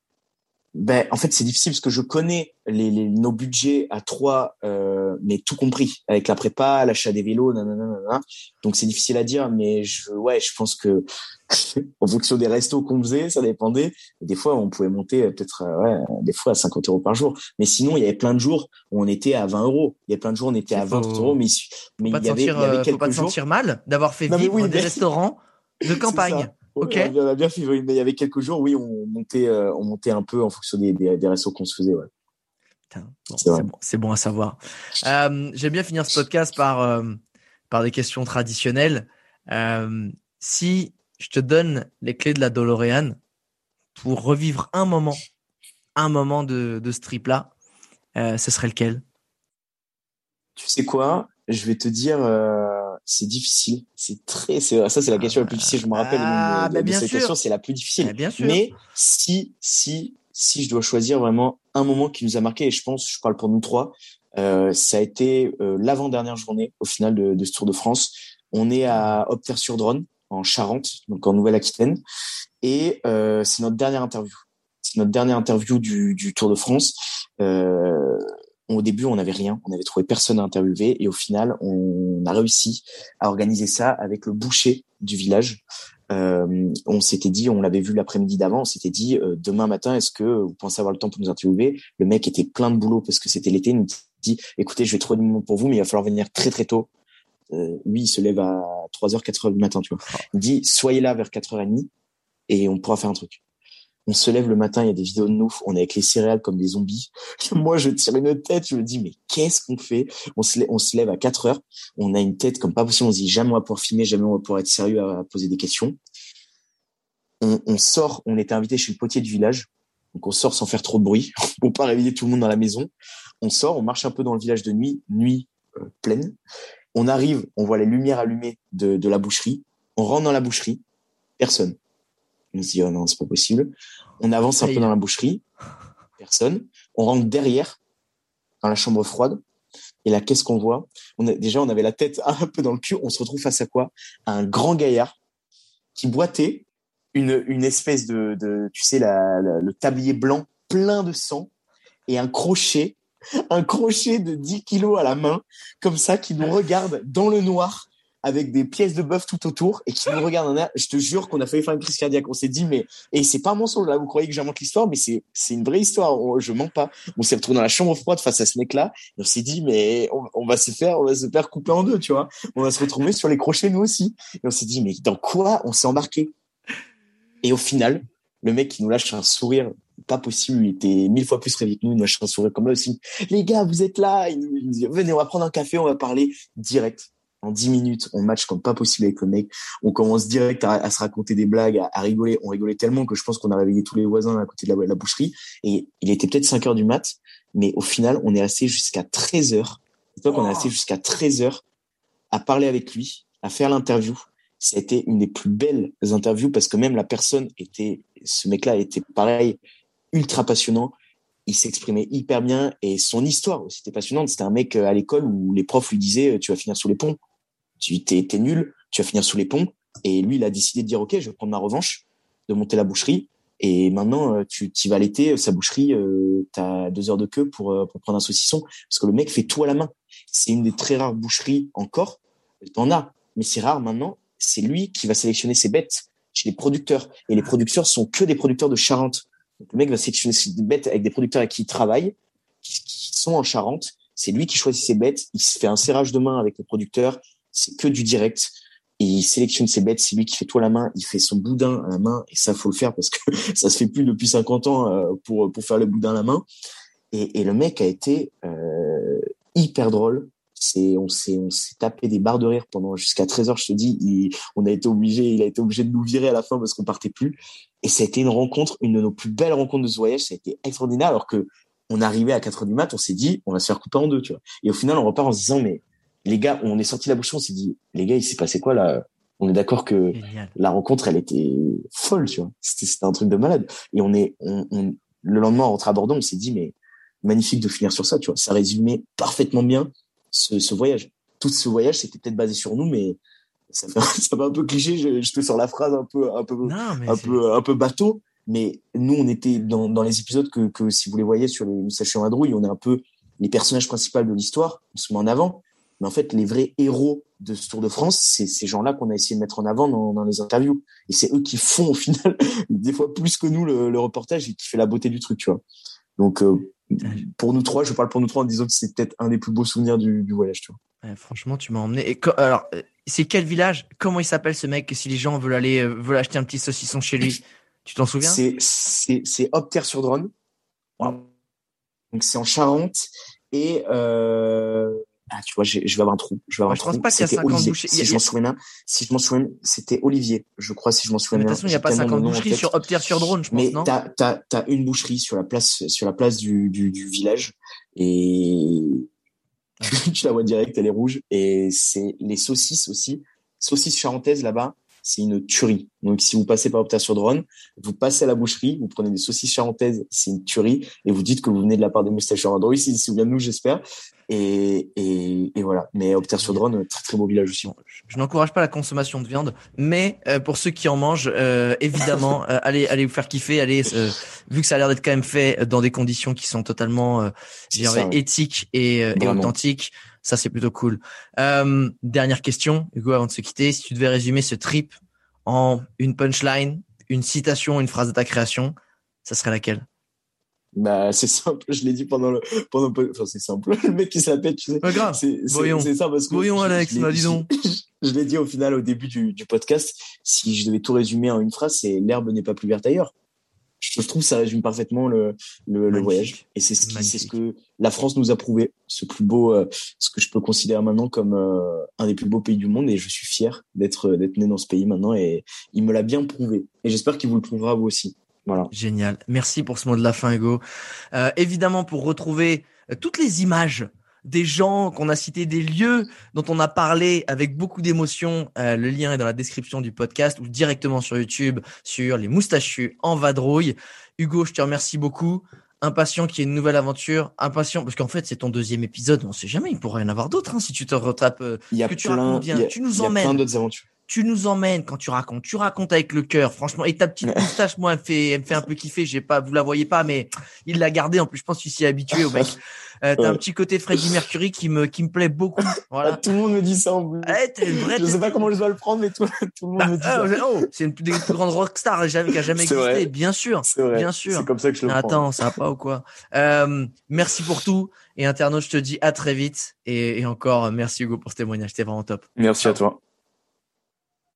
Ben, en fait, c'est difficile parce que je connais les, les nos budgets à trois, euh, mais tout compris avec la prépa, l'achat des vélos, nanana, nanana. Donc c'est difficile à dire, mais je, ouais, je pense que en fonction des restos qu'on faisait, ça dépendait. Et des fois, on pouvait monter peut-être, ouais, des fois à cinquante euros par jour. Mais sinon, il y avait plein de jours où on était à vingt euros. Il y a plein de jours où on était à vingt euros, mais mais il y avait, il y avait quelques jours. Faut pas te sentir mal d'avoir fait vivre oui, des mais... restaurants de campagne. Ok. On a bien fait, mais il y avait quelques jours, oui, on montait, euh, on montait un peu en fonction des, des, des restos qu'on se faisait, ouais. Putain, bon, c'est, c'est, bon, c'est bon à savoir. Euh, j'aime bien finir ce podcast par, euh, par des questions traditionnelles. Euh, si je te donne les clés de la DeLorean pour revivre un moment, un moment de, de ce trip-là, euh, ce serait lequel? Tu sais quoi? Je vais te dire, euh, c'est difficile. C'est très, c'est, ça, c'est la question ah, la plus difficile. Je me rappelle ah, de, bah de, de cette sûr. question, c'est la plus difficile. Bah, bien sûr. Mais si, si, si je dois choisir vraiment un moment qui nous a marqué, et je pense, je parle pour nous trois, euh, ça a été euh, l'avant-dernière journée au final de, de ce Tour de France. On est à Opter-sur-Dronne, en Charente, donc en Nouvelle-Aquitaine, et euh, c'est notre dernière interview. C'est notre dernière interview du, du Tour de France. Euh, Au début, on n'avait rien, on n'avait trouvé personne à interviewer et au final, on a réussi à organiser ça avec le boucher du village. Euh, on s'était dit, on l'avait vu l'après-midi d'avant, on s'était dit euh, demain matin, est-ce que vous pensez avoir le temps pour nous interviewer? Le mec était plein de boulot parce que c'était l'été, il nous dit, écoutez, je vais trouver du moment pour vous, mais il va falloir venir très très tôt. Euh, lui, il se lève à trois heures, quatre heures du matin, tu vois. Il dit, soyez là vers quatre heures trente et on pourra faire un truc. On se lève le matin, il y a des vidéos de nous, on est avec les céréales comme des zombies. Moi, je tire une tête, je me dis, mais qu'est-ce qu'on fait? On se lève, on se lève à quatre heures, on a une tête comme pas possible, on se dit, jamais on va pouvoir filmer, jamais on va pouvoir être sérieux à, à poser des questions. On, on sort, on était invité chez le potier du village, donc on sort sans faire trop de bruit, pour pas réveiller tout le monde dans la maison. On sort, on marche un peu dans le village de nuit, nuit euh, pleine. On arrive, on voit les lumières allumées de, de la boucherie. On rentre dans la boucherie, personne. On se dit, oh non, c'est pas possible. On avance un peu dans la boucherie, personne. On rentre derrière, dans la chambre froide. Et là, qu'est-ce qu'on voit? On a, déjà, on avait la tête un peu dans le cul. On se retrouve face à quoi? À un grand gaillard qui boitait une, une espèce de, de tu sais, la, la, le tablier blanc plein de sang et un crochet, un crochet de dix kilos à la main, comme ça, qui nous regarde dans le noir avec des pièces de bœuf tout autour et qui nous regarde en air. Je te jure qu'on a failli faire une crise cardiaque. On s'est dit, mais, et c'est pas un mensonge, là, vous croyez que j'invente l'histoire, mais c'est, c'est une vraie histoire. On, je mens pas. On s'est retrouvé dans la chambre froide face à ce mec-là. Et on s'est dit, mais on, on va se faire, on va se faire couper en deux, tu vois. On va se retrouver sur les crochets, nous aussi. Et on s'est dit, mais dans quoi on s'est embarqué? Et au final, le mec qui nous lâche un sourire, pas possible, il était mille fois plus réveillé que nous, il nous lâche un sourire comme là aussi. Les gars, vous êtes là. Il nous, il nous dit, venez, on va prendre un café, on va parler direct. En dix minutes, on match comme pas possible avec le mec. On commence direct à, à se raconter des blagues, à, à rigoler. On rigolait tellement que je pense qu'on a réveillé tous les voisins à côté de la, la boucherie. Et il était peut-être cinq heures du mat, mais au final, on est resté jusqu'à treize heures. C'est toi qu'on est resté jusqu'à treize heures à parler avec lui, à faire l'interview. Ça a été une des plus belles interviews parce que même la personne était, ce mec-là était pareil, ultra passionnant. Il s'exprimait hyper bien et son histoire aussi était passionnante. C'était un mec à l'école où les profs lui disaient, tu vas finir sous les ponts. Tu t'es, t'es nul, tu vas finir sous les ponts. Et lui, il a décidé de dire, OK, je vais prendre ma revanche, de monter la boucherie. Et maintenant, tu, tu vas l'été, sa boucherie, euh, t'as deux heures de queue pour, pour prendre un saucisson. Parce que le mec fait tout à la main. C'est une des très rares boucheries encore. T'en as, mais c'est rare maintenant. C'est lui qui va sélectionner ses bêtes chez les producteurs. Et les producteurs sont que des producteurs de Charente. Donc, le mec va sélectionner ses bêtes avec des producteurs avec qui il travaille, qui, qui sont en Charente. C'est lui qui choisit ses bêtes. Il se fait un serrage de main avec le producteur. C'est que du direct. Et il sélectionne ses bêtes. C'est lui qui fait tout à la main. Il fait son boudin à la main. Et ça, faut le faire parce que ça se fait plus depuis cinquante ans euh, pour, pour faire le boudin à la main. Et, et le mec a été euh, hyper drôle. C'est, on s'est, on s'est tapé des barres de rire pendant jusqu'à treize heures, je te dis. Il, on a été obligé, il a été obligé de nous virer à la fin parce qu'on partait plus. Et ça a été une rencontre, une de nos plus belles rencontres de ce voyage. Ça a été extraordinaire alors que on arrivait à quatre heures du mat, on s'est dit, on va se faire couper en deux, tu vois. Et au final, on repart en se disant, mais les gars, on est sorti de la boucherie, on s'est dit, les gars, il s'est passé quoi là? On est d'accord que Génial. La rencontre, elle était folle, tu vois. C'était, c'était un truc de malade. Et on est, on, on, le lendemain, on rentre à Bordeaux, on s'est dit, mais magnifique de finir sur ça, tu vois. Ça résumait parfaitement bien ce, ce voyage. Tout ce voyage, c'était peut-être basé sur nous, mais ça fait, ça fait un peu cliché. Je, je te sors la phrase un peu, un peu, non, un c'est... peu, un peu bateau. Mais nous, on était dans, dans les épisodes que, que si vous les voyez sur les Moustaches et Madrouille, on est un peu les personnages principaux de l'histoire. On se met en avant. Mais en fait, les vrais héros de ce Tour de France, c'est ces gens-là qu'on a essayé de mettre en avant dans, dans les interviews. Et c'est eux qui font, au final, des fois plus que nous, le, le reportage et qui fait la beauté du truc, tu vois. Donc, euh, pour nous trois, je parle pour nous trois en disant que c'est peut-être un des plus beaux souvenirs du, du voyage, tu vois. Ouais, franchement, tu m'as emmené. Et co- alors, c'est quel village? Comment il s'appelle ce mec? Si les gens veulent aller, euh, veulent acheter un petit saucisson chez lui, tu t'en souviens? C'est, c'est, c'est Opter-sur-Dronne. Wow. Donc, c'est en Charente. Et, euh, ah, tu vois, je vais avoir un trou. Je vais avoir ouais, un je trou. pense pas qu'il y a c'était cinquante Olivier. boucheries. Si je m'en souviens bien, si je m'en souviens, c'était Olivier. Je crois, si je m'en souviens bien. De toute façon, il n'y a pas cinquante boucheries sur Opter-sur-Dronne, je pense, mais non? t'as, t'as, t'as une boucherie sur la place, sur la place du, du, du village. Et, tu la vois direct, elle est rouge. Et c'est les saucisses aussi. Saucisses charentaises là-bas, c'est une tuerie. Donc, si vous passez par Opter-sur-Dronne, vous passez à la boucherie, vous prenez des saucisses charentaises, c'est une tuerie. Et vous dites que vous venez de la part des Moustaches et Madrouille, si vous de nous, j'espère. Et, et, et voilà. Mais Opter-sur-Dronne, très très beau village aussi. Je, je n'encourage pas la consommation de viande, mais euh, pour ceux qui en mangent, euh, évidemment, euh, allez, allez vous faire kiffer. Allez, euh, vu que ça a l'air d'être quand même fait dans des conditions qui sont totalement, euh, je dirais, ouais. éthiques et, euh, et authentiques, ça c'est plutôt cool. Euh, dernière question, Hugo, avant de se quitter, si tu devais résumer ce trip en une punchline, une citation, une phrase de ta création, ça serait laquelle? Bah, c'est simple, je l'ai dit pendant le, pendant le, enfin, c'est simple. Le mec qui s'appelle, tu sais. Pas grave. C'est, c'est, Voyons. c'est ça parce que. Voyons, je, Alex, je bah, dis donc. Je, je l'ai dit au final, au début du, du podcast. Si je devais tout résumer en une phrase, c'est l'herbe n'est pas plus verte ailleurs. Je trouve que ça résume parfaitement le, le, le voyage. Et c'est ce qui, c'est ce que la France nous a prouvé. Ce plus beau, euh, ce que je peux considérer maintenant comme euh, un des plus beaux pays du monde. Et je suis fier d'être, d'être né dans ce pays maintenant. Et il me l'a bien prouvé. Et j'espère qu'il vous le prouvera vous aussi. Voilà. Génial. Merci pour ce mot de la fin, Hugo. Euh, évidemment, pour retrouver euh, toutes les images des gens qu'on a cités, des lieux dont on a parlé avec beaucoup d'émotion, euh, le lien est dans la description du podcast ou directement sur YouTube sur les moustachus en vadrouille. Hugo, je te remercie beaucoup. Impatient qu'il y ait une nouvelle aventure. Impatient, parce qu'en fait, c'est ton deuxième épisode. On sait jamais, il pourrait y en avoir d'autres hein, si tu te rattrapes. Euh, il y a que tu plein, racontes bien. Il y a, tu nous il y a emmènes. plein d'autres aventures. Tu nous emmènes quand tu racontes. Tu racontes avec le cœur, franchement. Et ta petite moustache, moi, elle me fait, elle me fait un peu kiffer. J'ai pas, vous la voyez pas, mais il l'a gardée. En plus, je pense que tu s'y es habitué au mec. Euh, t'as ouais. un petit côté Freddie Mercury qui me, qui me plaît beaucoup. Voilà. Ah, tout le monde me dit ça en plus. Ouais, t'es une vraie. Je sais pas comment je dois le prendre, mais tout, tout le monde bah, me dit euh, ça. Oh, c'est une des plus grandes rockstars qui a jamais existé. Vrai. Bien sûr. C'est vrai. Bien sûr. C'est comme ça que je le Attends, prends. Attends, ça va pas ou quoi? Euh, merci pour tout. Et internaute, je te dis à très vite. Et, et encore, merci Hugo pour ce témoignage. C'était vraiment top. Merci Ciao. à toi.